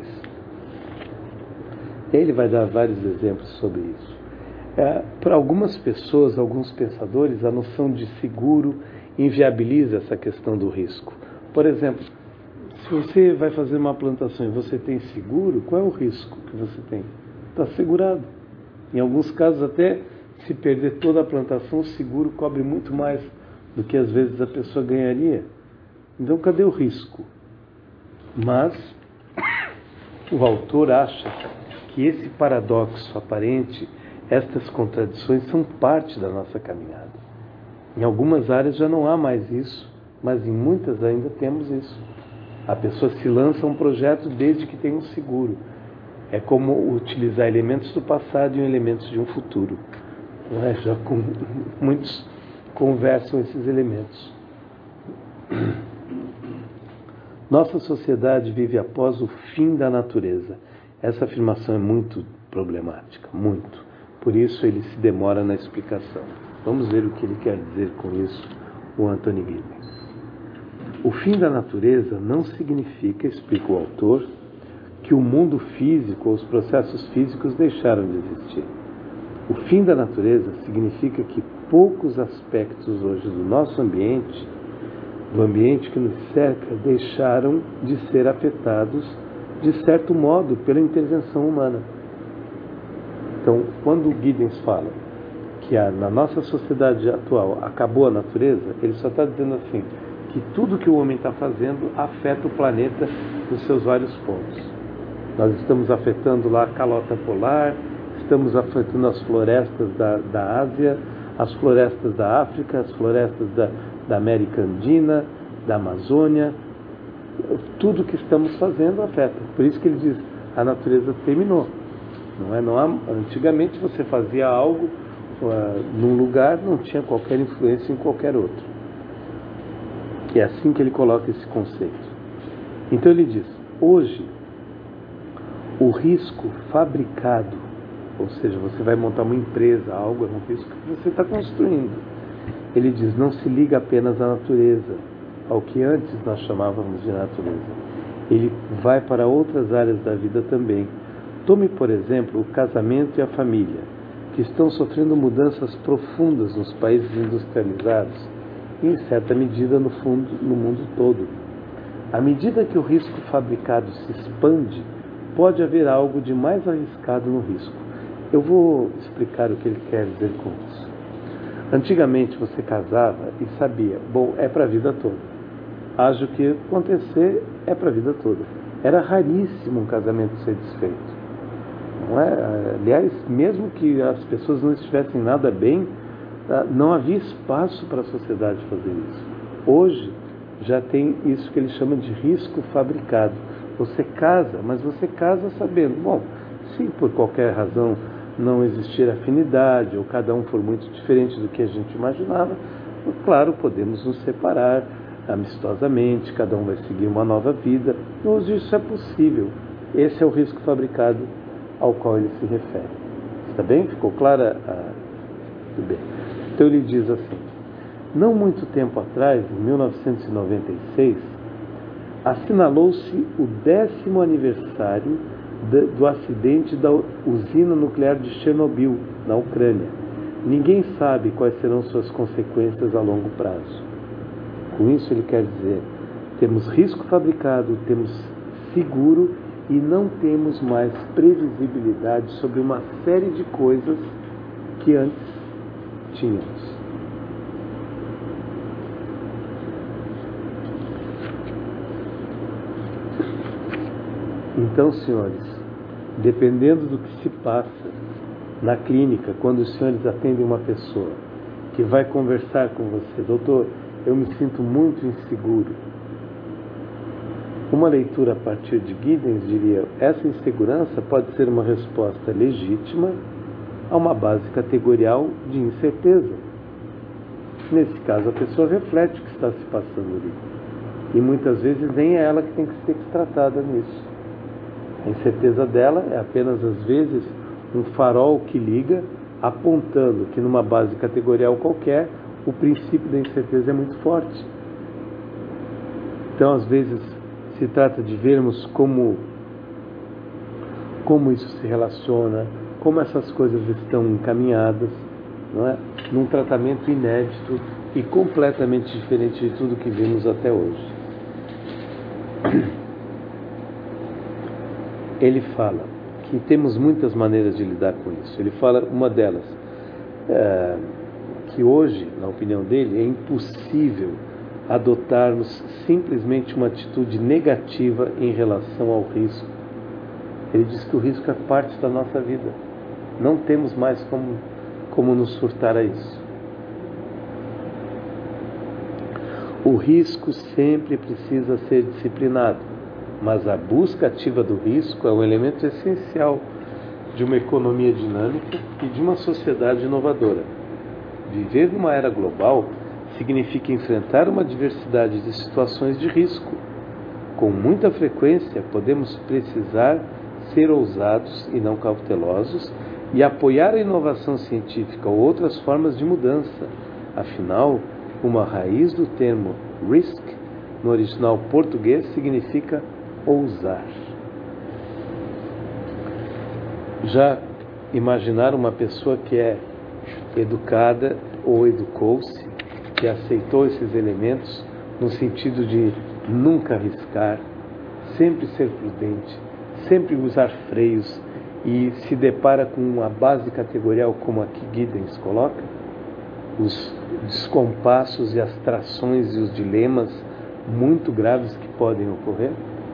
Ele vai dar vários exemplos sobre isso. Para algumas pessoas, alguns pensadores, a noção de seguro inviabiliza essa questão do risco. Por exemplo, se você vai fazer uma plantação e você tem seguro, qual é o risco que você tem? Está segurado. Em alguns casos, até se perder toda a plantação, o seguro cobre muito mais do que às vezes a pessoa ganharia. Então, cadê o risco? Mas o autor acha que esse paradoxo aparente, estas contradições são parte da nossa caminhada. Em algumas áreas já não há mais isso, mas em muitas ainda temos isso. A pessoa se lança a um projeto desde que tem um seguro. É como utilizar elementos do passado e elementos de um futuro. Não é? Já muitos conversam esses elementos. Nossa sociedade vive após o fim da natureza. Essa afirmação é muito problemática, muito. Por isso ele se demora na explicação. Vamos ver o que ele quer dizer com isso, o Anthony Giddens. O fim da natureza não significa, explica o autor, que o mundo físico ou os processos físicos deixaram de existir. O fim da natureza significa que poucos aspectos hoje do nosso ambiente, do ambiente que nos cerca, deixaram de ser afetados, de certo modo, pela intervenção humana. Então, quando o Giddens fala que na nossa sociedade atual acabou a natureza, ele só está dizendo assim, que tudo que o homem está fazendo afeta o planeta nos seus vários pontos. Nós estamos afetando lá a calota polar, estamos afetando as florestas da Ásia, as florestas da África, as florestas da América Andina, da Amazônia. Tudo que estamos fazendo afeta. Por isso que ele diz, a natureza terminou. Antigamente você fazia algo num lugar, não tinha qualquer influência em qualquer outro. que é assim que ele coloca esse conceito. Então ele diz, hoje, o risco fabricado, ou seja, você vai montar uma empresa, algo é um risco que você está construindo. Ele diz, não se liga apenas à natureza, ao que antes nós chamávamos de natureza. Ele vai para outras áreas da vida também. Tome, por exemplo, o casamento e a família, que estão sofrendo mudanças profundas nos países industrializados e, em certa medida, no mundo todo. À medida que o risco fabricado se expande, pode haver algo de mais arriscado no risco. Eu vou explicar o que ele quer dizer com isso. Antigamente você casava e sabia, bom, é para a vida toda. Haja o que acontecer, é para a vida toda. Era raríssimo um casamento ser desfeito. Não é? Aliás, mesmo que as pessoas não estivessem nada bem, não havia espaço para a sociedade fazer isso. Hoje já tem isso que ele chama de risco fabricado. Você casa, mas você casa sabendo, bom, se por qualquer razão não existir afinidade, ou cada um for muito diferente do que a gente imaginava, claro, podemos nos separar amistosamente, cada um vai seguir uma nova vida. Hoje isso é possível. Esse é o risco fabricado ao qual ele se refere. Está bem? Ficou clara? Tudo bem. Então ele diz assim, não muito tempo atrás, em 1996, assinalou-se o 10º aniversário do acidente da usina nuclear de Chernobyl, na Ucrânia. Ninguém sabe quais serão suas consequências a longo prazo. Com isso ele quer dizer, temos risco fabricado, temos seguro e não temos mais previsibilidade sobre uma série de coisas que antes tínhamos. Então, senhores, dependendo do que se passa na clínica, quando os senhores atendem uma pessoa que vai conversar com você, doutor, eu me sinto muito inseguro. Uma leitura a partir de Giddens diria, essa insegurança pode ser uma resposta legítima a uma base categorial de incerteza. Nesse caso, a pessoa reflete o que está se passando ali. E muitas vezes nem é ela que tem que ser tratada nisso. A incerteza dela é apenas, às vezes, um farol que liga, apontando que numa base categorial qualquer, o princípio da incerteza é muito forte. Então, às vezes, se trata de vermos como isso se relaciona, como essas coisas estão encaminhadas, não é? Num tratamento inédito e completamente diferente de tudo que vimos até hoje. Ele fala que temos muitas maneiras de lidar com isso. Ele fala, uma delas, que hoje, na opinião dele, é impossível adotarmos simplesmente uma atitude negativa em relação ao risco. Ele diz que o risco é parte da nossa vida. Não temos mais como nos furtar a isso. O risco sempre precisa ser disciplinado, mas a busca ativa do risco é um elemento essencial de uma economia dinâmica e de uma sociedade inovadora. Viver numa era global significa enfrentar uma diversidade de situações de risco. Com muita frequência, podemos precisar ser ousados e não cautelosos e apoiar a inovação científica ou outras formas de mudança. Afinal, uma raiz do termo risk, no original português, significa ousar. Já imaginaram uma pessoa que é educada ou educou-se, que aceitou esses elementos no sentido de nunca arriscar, sempre ser prudente, sempre usar freios e se depara com uma base categorial como a que Giddens coloca? Os descompassos e as trações e os dilemas muito graves que podem ocorrer?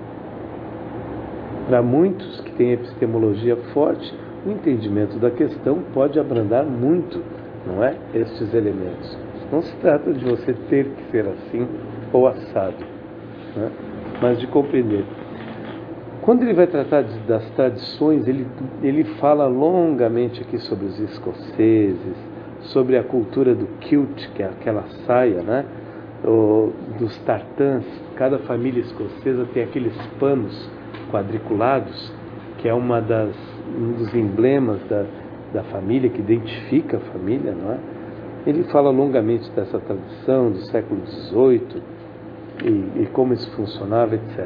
Para muitos que têm epistemologia forte, o entendimento da questão pode abrandar muito, não é? Estes elementos. Não se trata de você ter que ser assim ou assado, né? Mas de compreender. Quando ele vai tratar das tradições, ele fala longamente aqui sobre os escoceses, sobre a cultura do kilt, que é aquela saia, né? dos tartãs, cada família escocesa tem aqueles panos quadriculados, que é um dos emblemas da família, que identifica a família, não é? Ele fala longamente dessa tradição do século XVIII e como isso funcionava, etc.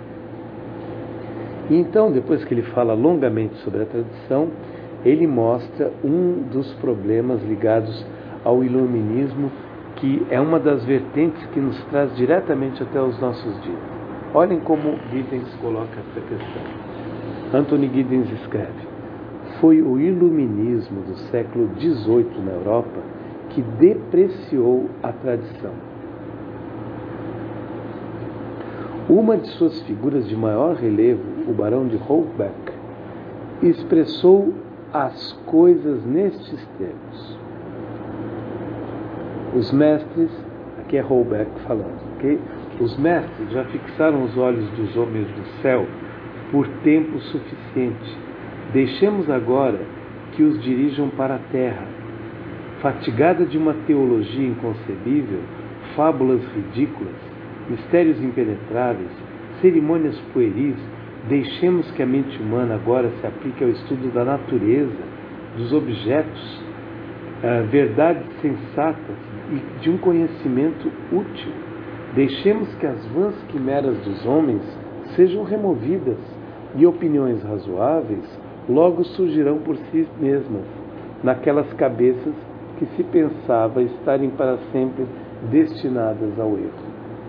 E então, depois que ele fala longamente sobre a tradição, ele mostra um dos problemas ligados ao iluminismo, que é uma das vertentes que nos traz diretamente até os nossos dias. Olhem como Giddens coloca essa questão. Anthony Giddens escreve: foi o iluminismo do século XVIII na Europa que depreciou a tradição. Uma de suas figuras de maior relevo, o Barão de Holbach, expressou as coisas nestes termos. Os mestres, aqui é Holbach falando, ok? Os mestres já fixaram os olhos dos homens do céu por tempo suficiente. Deixemos agora que os dirijam para a terra. Fatigada de uma teologia inconcebível, fábulas ridículas, mistérios impenetráveis, cerimônias pueris, deixemos que a mente humana agora se aplique ao estudo da natureza, dos objetos, verdades sensatas e de um conhecimento útil. Deixemos que as vãs quimeras dos homens sejam removidas e opiniões razoáveis logo surgirão por si mesmas, naquelas cabeças que se pensava estarem para sempre destinadas ao erro.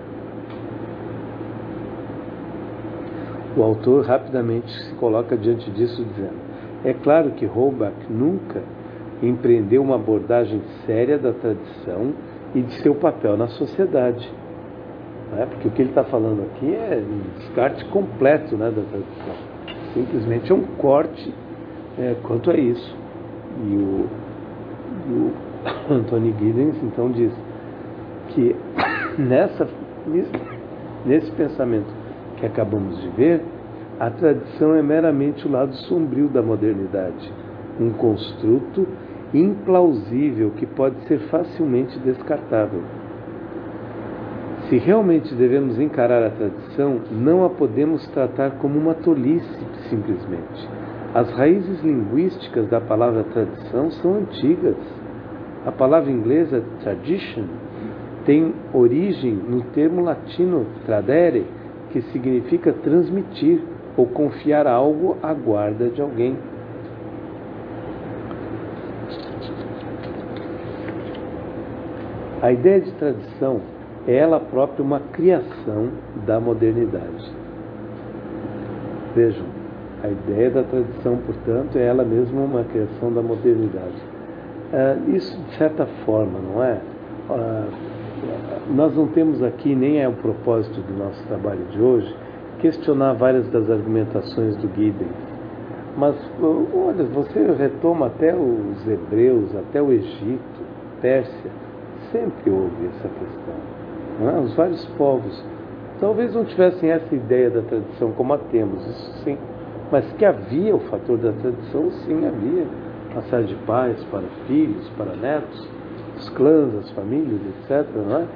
O autor rapidamente se coloca diante disso dizendo: é claro que Holbach nunca empreendeu uma abordagem séria da tradição e de seu papel na sociedade. Não é? Porque o que ele está falando aqui é um descarte completo, né, da tradição. Simplesmente é um corte quanto a isso. E o Anthony Giddens então diz que nesse pensamento que acabamos de ver, a tradição é meramente o lado sombrio da modernidade, um construto implausível que pode ser facilmente descartável. Se realmente devemos encarar a tradição, não a podemos tratar como uma tolice, simplesmente. As raízes linguísticas da palavra tradição são antigas. A palavra inglesa tradition tem origem no termo latino tradere, que significa transmitir ou confiar algo à guarda de alguém. A ideia de tradição é ela própria uma criação da modernidade. Vejam, a ideia da tradição, portanto, é ela mesma uma criação da modernidade. Isso, de certa forma, não é? Nós não temos aqui, nem é o propósito do nosso trabalho de hoje, questionar várias das argumentações do Giddens. Mas, olha, você retoma até os hebreus, até o Egito, Pérsia, sempre houve essa questão. Não é? Os vários povos talvez não tivessem essa ideia da tradição como a temos, isso sim. Mas que havia o fator da tradição, sim, havia. Passar de pais para filhos, para netos, os clãs, as famílias, etc., não é?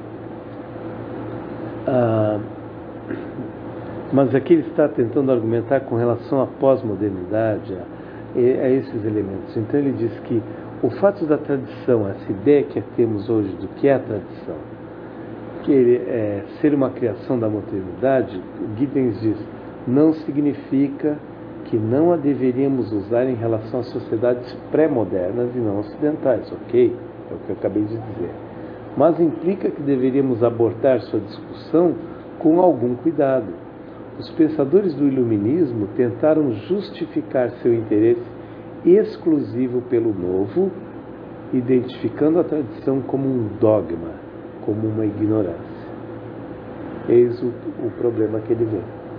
Mas aqui ele está tentando argumentar com relação à pós-modernidade, a esses elementos. Então ele diz que o fato da tradição, essa ideia que temos hoje do que é a tradição, que ser uma criação da modernidade, Giddens diz, não significa que não a deveríamos usar em relação às sociedades pré-modernas e não ocidentais, ok? É o que eu acabei de dizer. Mas implica que deveríamos abordar sua discussão com algum cuidado. Os pensadores do iluminismo tentaram justificar seu interesse exclusivo pelo novo, identificando a tradição como um dogma, como uma ignorância. Eis o problema que ele vê.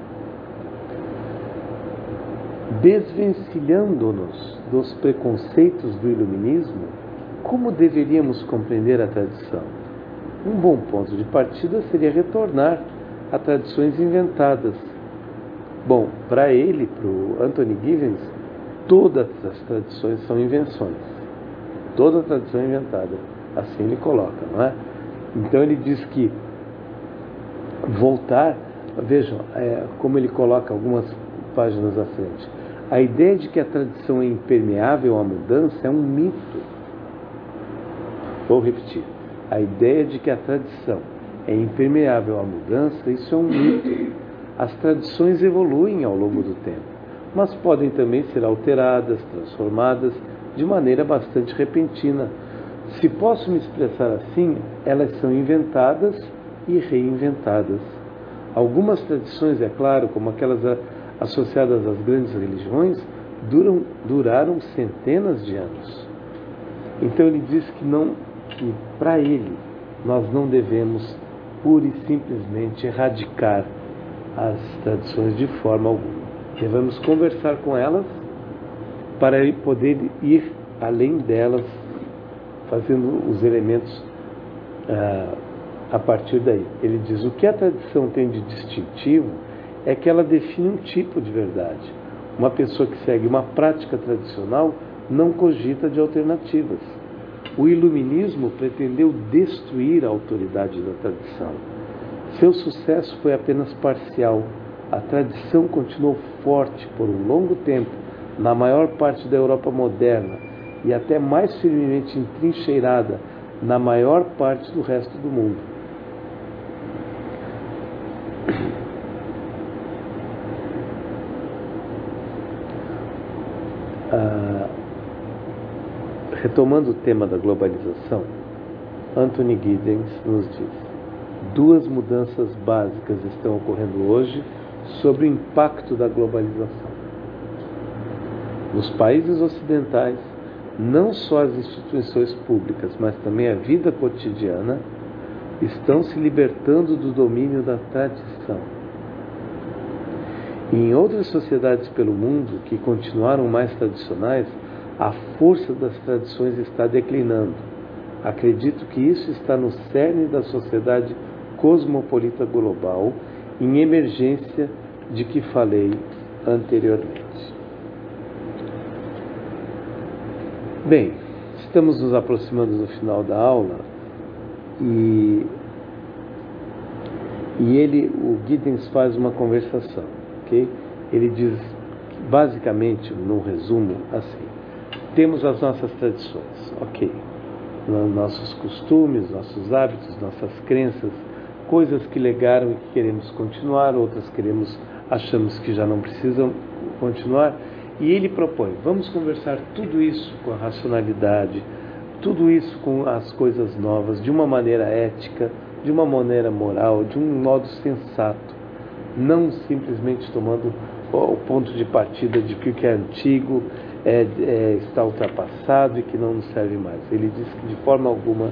Desvencilhando-nos dos preconceitos do iluminismo, como deveríamos compreender a tradição? Um bom ponto de partida seria retornar a tradições inventadas. Bom, para ele, para o Anthony Giddens, todas as tradições são invenções. Toda tradição é inventada. Assim ele coloca, não é? Então ele diz que voltar, vejam como ele coloca algumas páginas à frente. A ideia de que a tradição é impermeável à mudança é um mito. Vou repetir. A ideia de que a tradição é impermeável à mudança, isso é um mito. As tradições evoluem ao longo do tempo, mas podem também ser alteradas, transformadas de maneira bastante repentina. Se posso me expressar assim, elas são inventadas e reinventadas. Algumas tradições, é claro, como aquelas associadas às grandes religiões, duraram centenas de anos. Então ele diz que para ele nós não devemos pura e simplesmente erradicar as tradições de forma alguma. Devemos conversar com elas para poder ir além delas, fazendo os elementos a partir daí. Ele diz: o que a tradição tem de distintivo é que ela define um tipo de verdade. Uma pessoa que segue uma prática tradicional não cogita de alternativas. O iluminismo pretendeu destruir a autoridade da tradição. Seu sucesso foi apenas parcial. A tradição continuou forte por um longo tempo na maior parte da Europa moderna e até mais firmemente entrincheirada na maior parte do resto do mundo. Retomando o tema da globalização, Anthony Giddens nos diz: duas mudanças básicas estão ocorrendo hoje sobre o impacto da globalização. Nos países ocidentais, não só as instituições públicas, mas também a vida cotidiana estão se libertando do domínio da tradição. E em outras sociedades pelo mundo que continuaram mais tradicionais, a força das tradições está declinando. Acredito que isso está no cerne da sociedade cosmopolita global, em emergência, de que falei anteriormente. Bem, estamos nos aproximando do final da aula e o Giddens faz uma conversação, ok? Ele diz, basicamente, num resumo, assim: temos as nossas tradições, ok? Nossos costumes, nossos hábitos, nossas crenças, coisas que legaram e que queremos continuar, outras achamos que já não precisam continuar. E ele propõe: vamos conversar tudo isso com a racionalidade, tudo isso com as coisas novas, de uma maneira ética, de uma maneira moral, de um modo sensato, não simplesmente tomando o ponto de partida de que o que é antigo está ultrapassado e que não nos serve mais. Ele diz que de forma alguma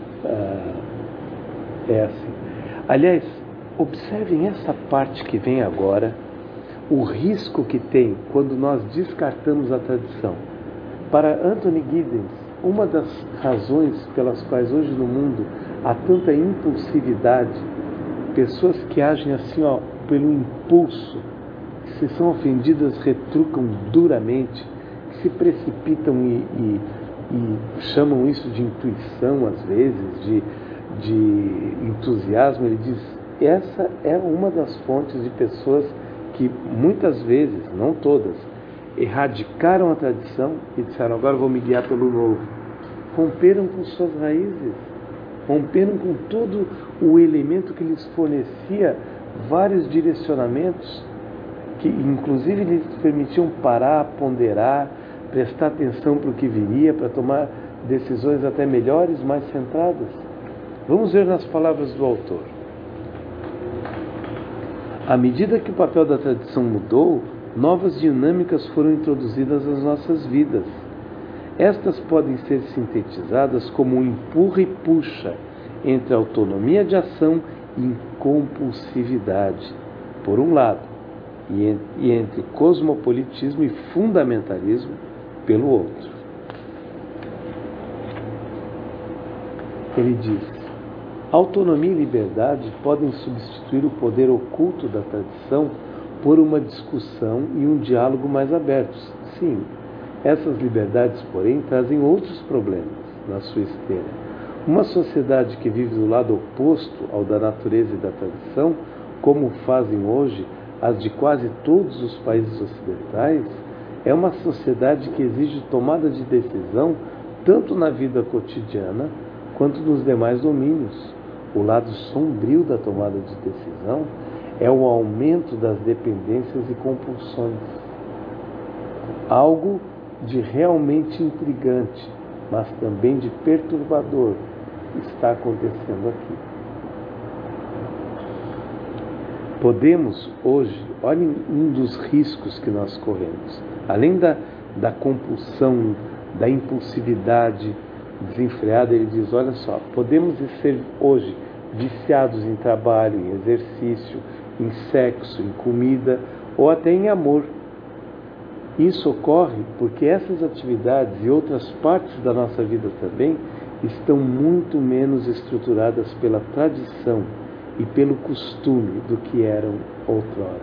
é assim. Aliás, observem essa parte que vem agora, o risco que tem quando nós descartamos a tradição. Para Anthony Giddens, uma das razões pelas quais hoje no mundo há tanta impulsividade, pessoas que agem assim, pelo impulso, que se são ofendidas retrucam duramente, que se precipitam e chamam isso de intuição às vezes, de entusiasmo. Ele diz: essa é uma das fontes de pessoas que muitas vezes, não todas, erradicaram a tradição e disseram: agora vou me guiar pelo novo. Romperam com suas raízes, romperam com todo o elemento que lhes fornecia vários direcionamentos, que inclusive lhes permitiam parar, ponderar, prestar atenção para o que viria, para tomar decisões até melhores, mais centradas. Vamos ver nas palavras do autor. À medida que o papel da tradição mudou, novas dinâmicas foram introduzidas nas nossas vidas. Estas podem ser sintetizadas como um empurra e puxa entre autonomia de ação e compulsividade, por um lado, e entre cosmopolitismo e fundamentalismo, pelo outro. Ele diz: autonomia e liberdade podem substituir o poder oculto da tradição por uma discussão e um diálogo mais abertos. Sim, essas liberdades, porém, trazem outros problemas na sua esteira. Uma sociedade que vive do lado oposto ao da natureza e da tradição, como fazem hoje as de quase todos os países ocidentais, é uma sociedade que exige tomada de decisão tanto na vida cotidiana quanto nos demais domínios. O lado sombrio da tomada de decisão é o aumento das dependências e compulsões. Algo de realmente intrigante, mas também de perturbador, está acontecendo aqui. Podemos hoje, olhem um dos riscos que nós corremos, além da compulsão, da impulsividade desenfreada, ele diz, olha só, podemos ser hoje viciados em trabalho, em exercício, em sexo, em comida ou até em amor. Isso ocorre porque essas atividades e outras partes da nossa vida também estão muito menos estruturadas pela tradição e pelo costume do que eram outrora.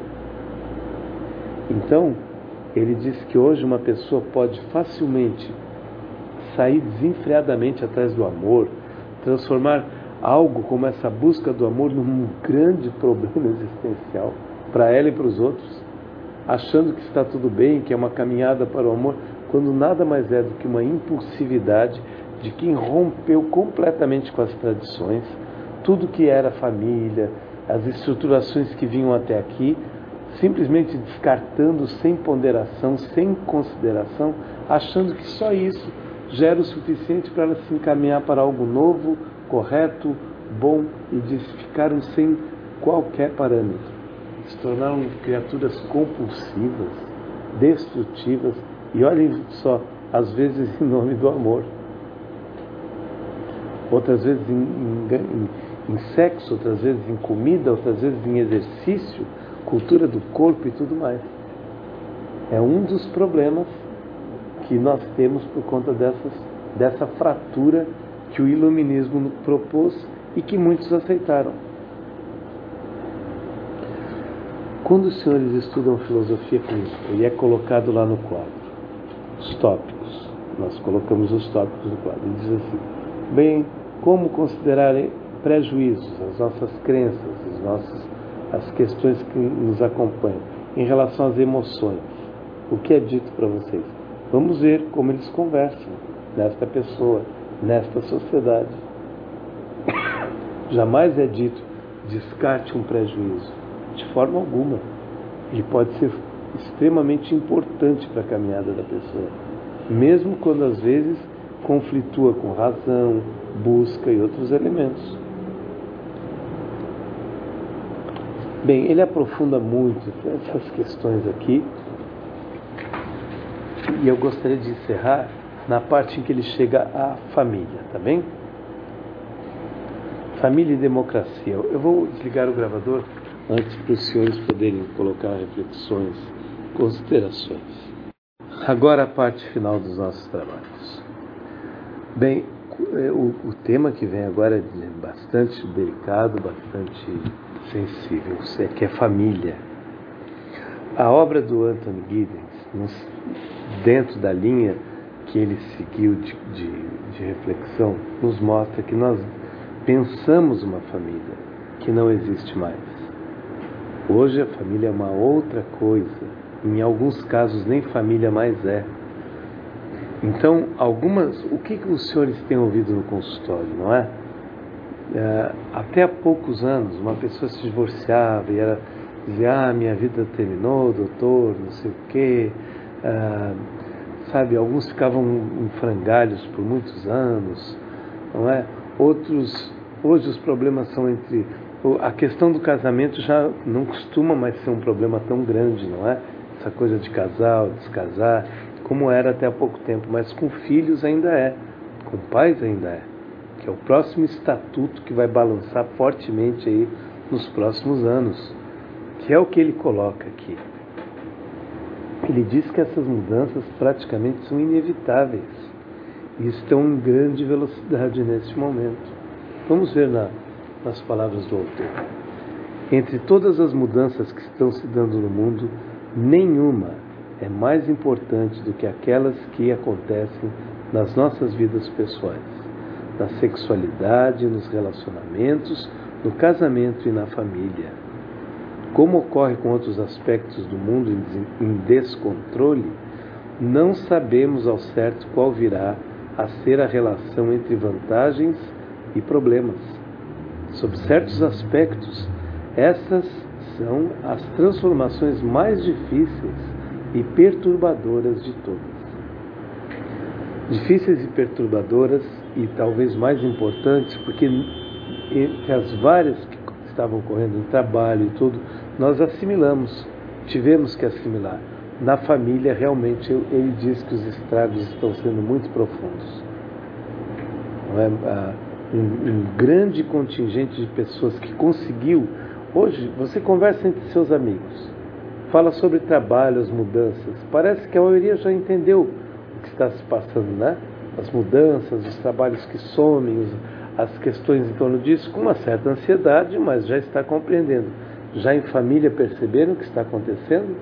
Então, ele diz que hoje uma pessoa pode facilmente sair desenfreadamente atrás do amor, transformar algo como essa busca do amor num grande problema existencial para ela e para os outros, achando que está tudo bem, que é uma caminhada para o amor, quando nada mais é do que uma impulsividade de quem rompeu completamente com as tradições, tudo que era família, as estruturações que vinham até aqui, simplesmente descartando sem ponderação, sem consideração, achando que só isso já era o suficiente para ela se encaminhar para algo novo, correto, bom, e ficaram sem qualquer parâmetro. Se tornaram criaturas compulsivas, destrutivas, e olhem só, às vezes em nome do amor, outras vezes em sexo, outras vezes em comida, outras vezes em exercício, cultura do corpo e tudo mais. É um dos problemas que nós temos por conta dessa fratura que o iluminismo propôs e que muitos aceitaram. Quando os senhores estudam filosofia crítica e é colocado lá no quadro os tópicos, nós colocamos os tópicos no quadro, ele diz assim, bem, como considerar prejuízos, as nossas crenças, as questões que nos acompanham em relação às emoções. O que é dito para vocês? Vamos ver como eles conversam nesta pessoa, nesta sociedade. Jamais é dito, descarte um prejuízo. De forma alguma. Ele pode ser extremamente importante para a caminhada da pessoa, mesmo quando às vezes conflitua com razão, busca e outros elementos. Bem, ele aprofunda muito essas questões aqui, e eu gostaria de encerrar na parte em que ele chega à família, tá bem? Família e democracia. Eu vou desligar o gravador antes para os senhores poderem colocar reflexões, considerações. Agora a parte final dos nossos trabalhos. Bem, o tema que vem agora é bastante delicado, bastante sensível, que é família. A obra do Anthony Giddens, dentro da linha que ele seguiu de reflexão, nos mostra que nós pensamos uma família que não existe mais. Hoje a família é uma outra coisa, em alguns casos nem família mais é. Então, o que os senhores têm ouvido no consultório, não é? Até há poucos anos, uma pessoa se divorciava e ela dizia, minha vida terminou, doutor, não sei o quê. Sabe, alguns ficavam em frangalhos por muitos anos, não é? Outros, hoje os problemas são entre... A questão do casamento já não costuma mais ser um problema tão grande, não é? Essa coisa de casar ou descasar, como era até há pouco tempo, mas com filhos ainda é, com pais ainda é, que é o próximo estatuto que vai balançar fortemente aí nos próximos anos, que é o que ele coloca aqui. Ele diz que essas mudanças praticamente são inevitáveis e estão em grande velocidade neste momento. Vamos ver nas palavras do autor. Entre todas as mudanças que estão se dando no mundo, nenhuma é mais importante do que aquelas que acontecem nas nossas vidas pessoais. na sexualidade, nos relacionamentos, no casamento e na família. Como ocorre com outros aspectos do mundo em descontrole, não sabemos ao certo qual virá a ser a relação entre vantagens e problemas. Sob certos aspectos, essas são as transformações mais difíceis e perturbadoras de todas. Difíceis e perturbadoras, e talvez mais importantes, porque entre as várias que estavam ocorrendo em trabalho e tudo, nós assimilamos, tivemos que assimilar. Na família, realmente, ele diz que os estragos estão sendo muito profundos. Não é? Um grande contingente de pessoas que conseguiu. Hoje, você conversa entre seus amigos, fala sobre trabalho, as mudanças. Parece que a maioria já entendeu o que está se passando, né? As mudanças, os trabalhos que somem, as questões em torno disso, com uma certa ansiedade, mas já está compreendendo. Já em família perceberam o que está acontecendo?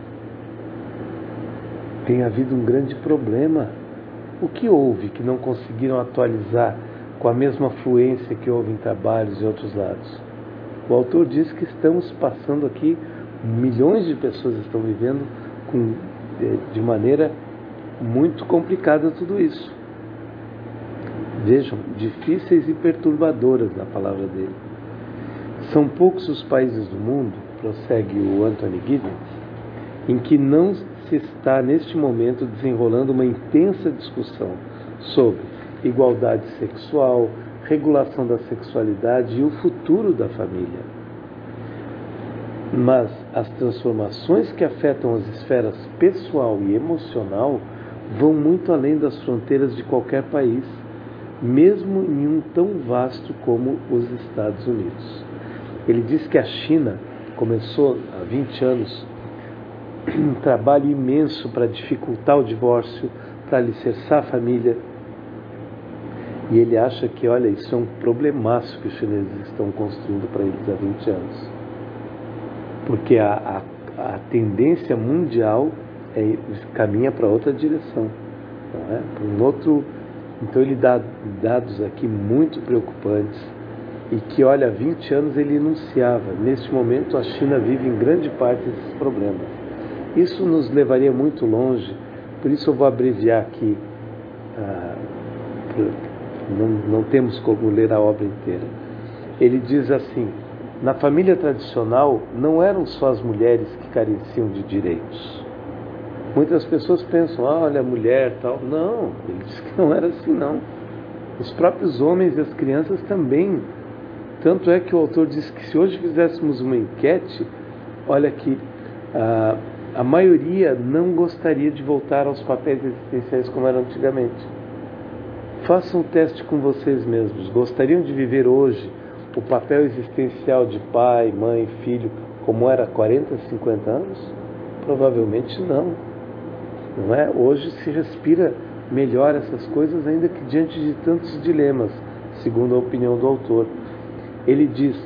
Tem havido um grande problema. O que houve que não conseguiram atualizar com a mesma fluência que houve em trabalhos e outros lados? O autor diz que estamos passando aqui, milhões de pessoas estão vivendo de maneira muito complicada tudo isso. Vejam, difíceis e perturbadoras na palavra dele. São poucos os países do mundo, prossegue o Anthony Giddens, em que não se está neste momento desenrolando uma intensa discussão sobre igualdade sexual, regulação da sexualidade e o futuro da família. Mas as transformações que afetam as esferas pessoal e emocional vão muito além das fronteiras de qualquer país, mesmo em um tão vasto como os Estados Unidos. Ele diz que a China começou há 20 anos um trabalho imenso para dificultar o divórcio, para alicerçar a família. E ele acha que, olha, isso é um problemaço que os chineses estão construindo para eles há 20 anos. Porque a tendência mundial caminha para outra direção. Não é? Para um outro. Então ele dá dados aqui muito preocupantes e que, olha, há 20 anos ele enunciava. Neste momento a China vive em grande parte desses problemas. Isso nos levaria muito longe, por isso eu vou abreviar aqui. Não temos como ler a obra inteira. Ele diz assim: na família tradicional não eram só as mulheres que careciam de direitos. Muitas pessoas pensam, olha, a mulher tal. Não, ele diz que não era assim, não. Os próprios homens e as crianças também. Tanto é que o autor diz que se hoje fizéssemos uma enquete, olha que a maioria não gostaria de voltar aos papéis existenciais como era antigamente. Façam um teste com vocês mesmos. Gostariam de viver hoje o papel existencial de pai, mãe, filho, como era há 40, 50 anos? Provavelmente não. Não é? Hoje se respira melhor essas coisas, ainda que diante de tantos dilemas, segundo a opinião do autor. Ele diz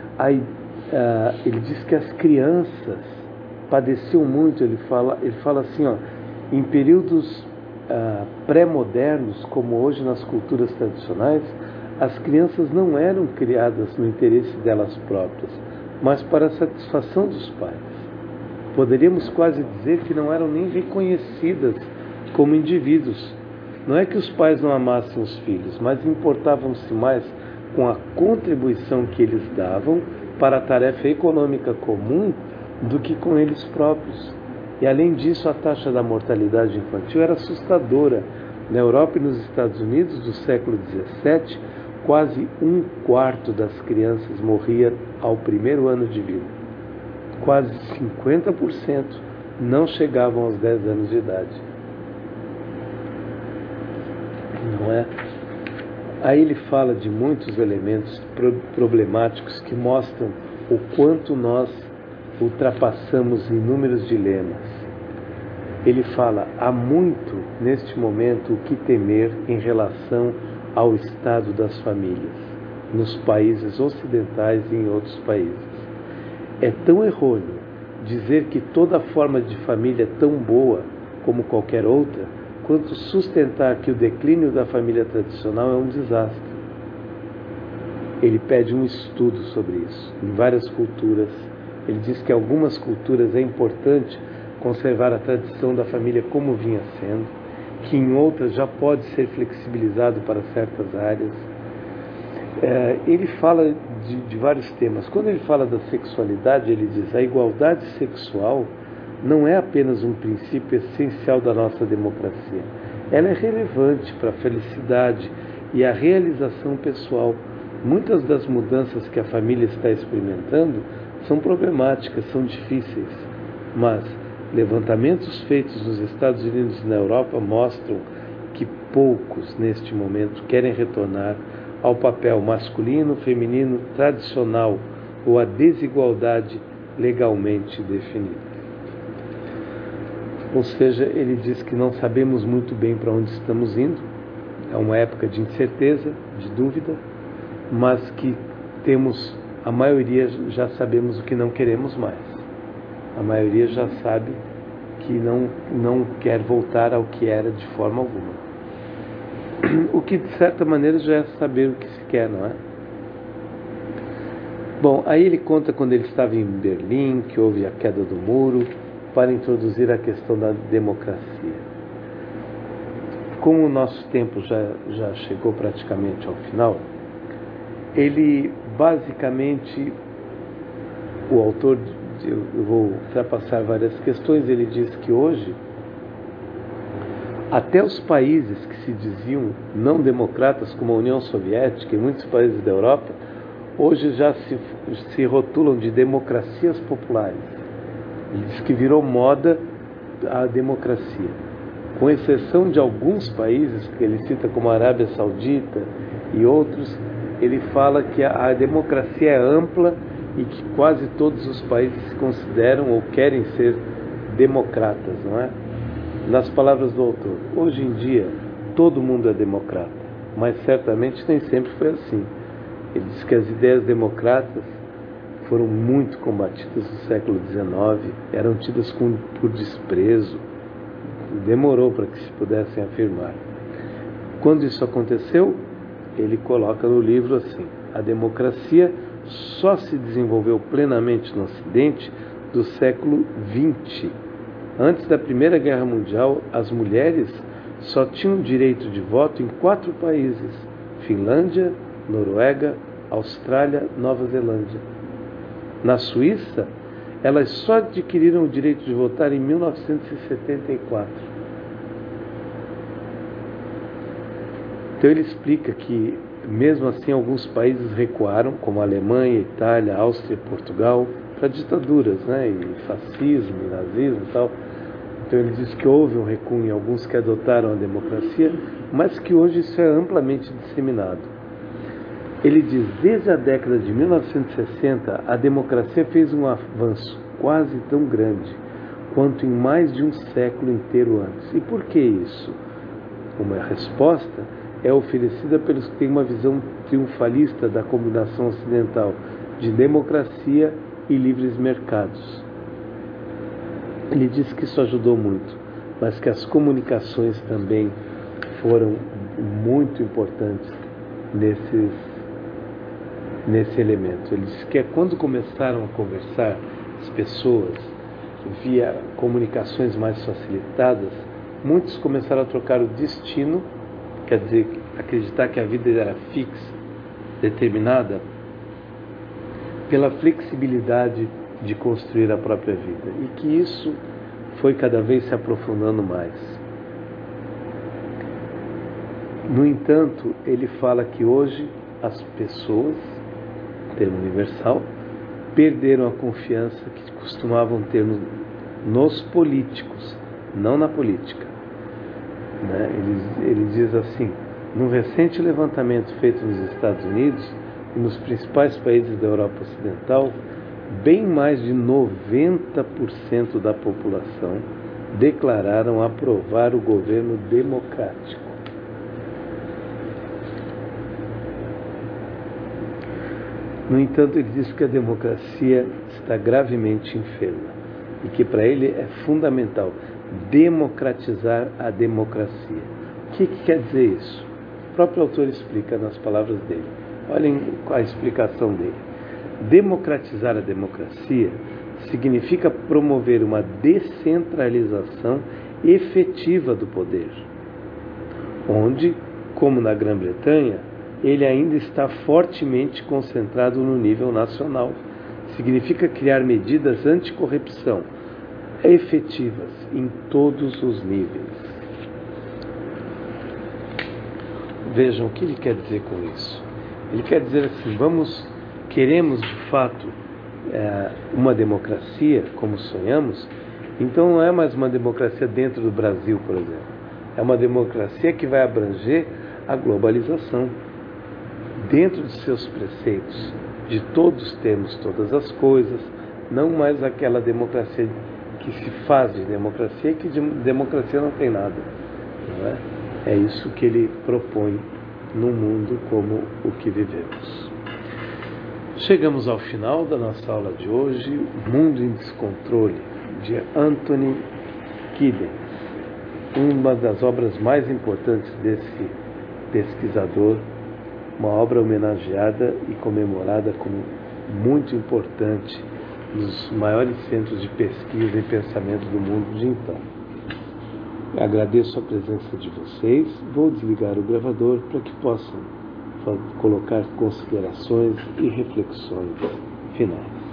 que as crianças padeciam muito. Ele fala assim, em períodos pré-modernos, como hoje nas culturas tradicionais, as crianças não eram criadas no interesse delas próprias, mas para a satisfação dos pais. Poderíamos quase dizer que não eram nem reconhecidas como indivíduos. Não é que os pais não amassem os filhos, mas importavam-se mais com a contribuição que eles davam para a tarefa econômica comum do que com eles próprios. E além disso, a taxa da mortalidade infantil era assustadora. Na Europa e nos Estados Unidos do século XVII, quase 1/4 das crianças morria ao primeiro ano de vida. Quase 50% não chegavam aos 10 anos de idade. Não é? Aí ele fala de muitos elementos problemáticos que mostram o quanto nós ultrapassamos inúmeros dilemas. Ele fala, há muito neste momento o que temer em relação ao estado das famílias, nos países ocidentais e em outros países. É tão errôneo dizer que toda forma de família é tão boa como qualquer outra, quanto sustentar que o declínio da família tradicional é um desastre. Ele pede um estudo sobre isso, em várias culturas. Ele diz que em algumas culturas é importante conservar a tradição da família como vinha sendo, que em outras já pode ser flexibilizado para certas áreas. Ele fala de vários temas. Quando ele fala da sexualidade, ele diz: a igualdade sexual não é apenas um princípio essencial da nossa democracia. Ela é relevante para a felicidade e a realização pessoal. Muitas das mudanças que a família está experimentando são problemáticas, são difíceis, mas levantamentos feitos nos Estados Unidos e na Europa mostram que poucos, neste momento, querem retornar ao papel masculino, feminino, tradicional ou à desigualdade legalmente definida. Ou seja, ele diz que não sabemos muito bem para onde estamos indo, é uma época de incerteza, de dúvida, mas que a maioria já sabemos o que não queremos mais. A maioria já sabe que não quer voltar ao que era de forma alguma. O que, de certa maneira, já é saber o que se quer, não é? Bom, aí ele conta quando ele estava em Berlim, que houve a queda do muro, para introduzir a questão da democracia. Como o nosso tempo já chegou praticamente ao final, ele basicamente, o autor, eu vou ultrapassar várias questões, ele diz que hoje, até os países que se diziam não democratas, como a União Soviética e muitos países da Europa, hoje já se rotulam de democracias populares. Ele diz que virou moda a democracia. Com exceção de alguns países, que ele cita como a Arábia Saudita e outros, ele fala que a democracia é ampla e que quase todos os países se consideram ou querem ser democratas, não é? Nas palavras do autor, hoje em dia todo mundo é democrata, mas certamente nem sempre foi assim. Ele diz que as ideias democratas foram muito combatidas no século XIX, eram tidas por desprezo, demorou para que se pudessem afirmar. Quando isso aconteceu, ele coloca no livro assim: a democracia só se desenvolveu plenamente no Ocidente do século XX. Antes da Primeira Guerra Mundial, as mulheres só tinham direito de voto em 4 países: Finlândia, Noruega, Austrália, Nova Zelândia. Na Suíça, elas só adquiriram o direito de votar em 1974. Então ele explica que, mesmo assim, alguns países recuaram, como a Alemanha, Itália, Áustria e Portugal, para ditaduras, né, e fascismo, e nazismo e tal. Então ele diz que houve um recuo em alguns que adotaram a democracia, mas que hoje isso é amplamente disseminado. Ele diz, desde a década de 1960, a democracia fez um avanço quase tão grande quanto em mais de um século inteiro antes. E por que isso? Uma resposta é oferecida pelos que têm uma visão triunfalista da combinação ocidental de democracia e livres mercados. Ele diz que isso ajudou muito, mas que as comunicações também foram muito importantes nesse elemento. Ele diz que quando começaram a conversar as pessoas via comunicações mais facilitadas, muitos começaram a trocar o destino, quer dizer, acreditar que a vida era fixa, determinada, pela flexibilidade de construir a própria vida, e que isso foi cada vez se aprofundando mais. No entanto, ele fala que hoje as pessoas, termo universal, perderam a confiança que costumavam ter nos políticos, não na política. Né? Ele diz assim, num recente levantamento feito nos Estados Unidos e nos principais países da Europa Ocidental, bem mais de 90% da população declararam aprovar o governo democrático. No entanto, ele diz que a democracia está gravemente enferma e que para ele é fundamental, democratizar a democracia. O que quer dizer isso? O próprio autor explica nas palavras dele. Olhem a explicação dele. Democratizar a democracia significa promover uma descentralização efetiva do poder, onde, como na Grã-Bretanha, ele ainda está fortemente concentrado no nível nacional. Significa criar medidas anticorrupção efetivas em todos os níveis. Vejam o que ele quer dizer com isso. Ele quer dizer assim, queremos de fato uma democracia como sonhamos, então não é mais uma democracia dentro do Brasil, por exemplo. É uma democracia que vai abranger a globalização dentro de seus preceitos. De todos temos todas as coisas, não mais aquela democracia que se faz de democracia, que de democracia não tem nada. Não é? É isso que ele propõe num mundo como o que vivemos. Chegamos ao final da nossa aula de hoje, O Mundo em Descontrole, de Anthony Giddens, uma das obras mais importantes desse pesquisador, uma obra homenageada e comemorada como muito importante nos maiores centros de pesquisa e pensamento do mundo de então. Agradeço a presença de vocês. Vou desligar o gravador para que possam colocar considerações e reflexões finais.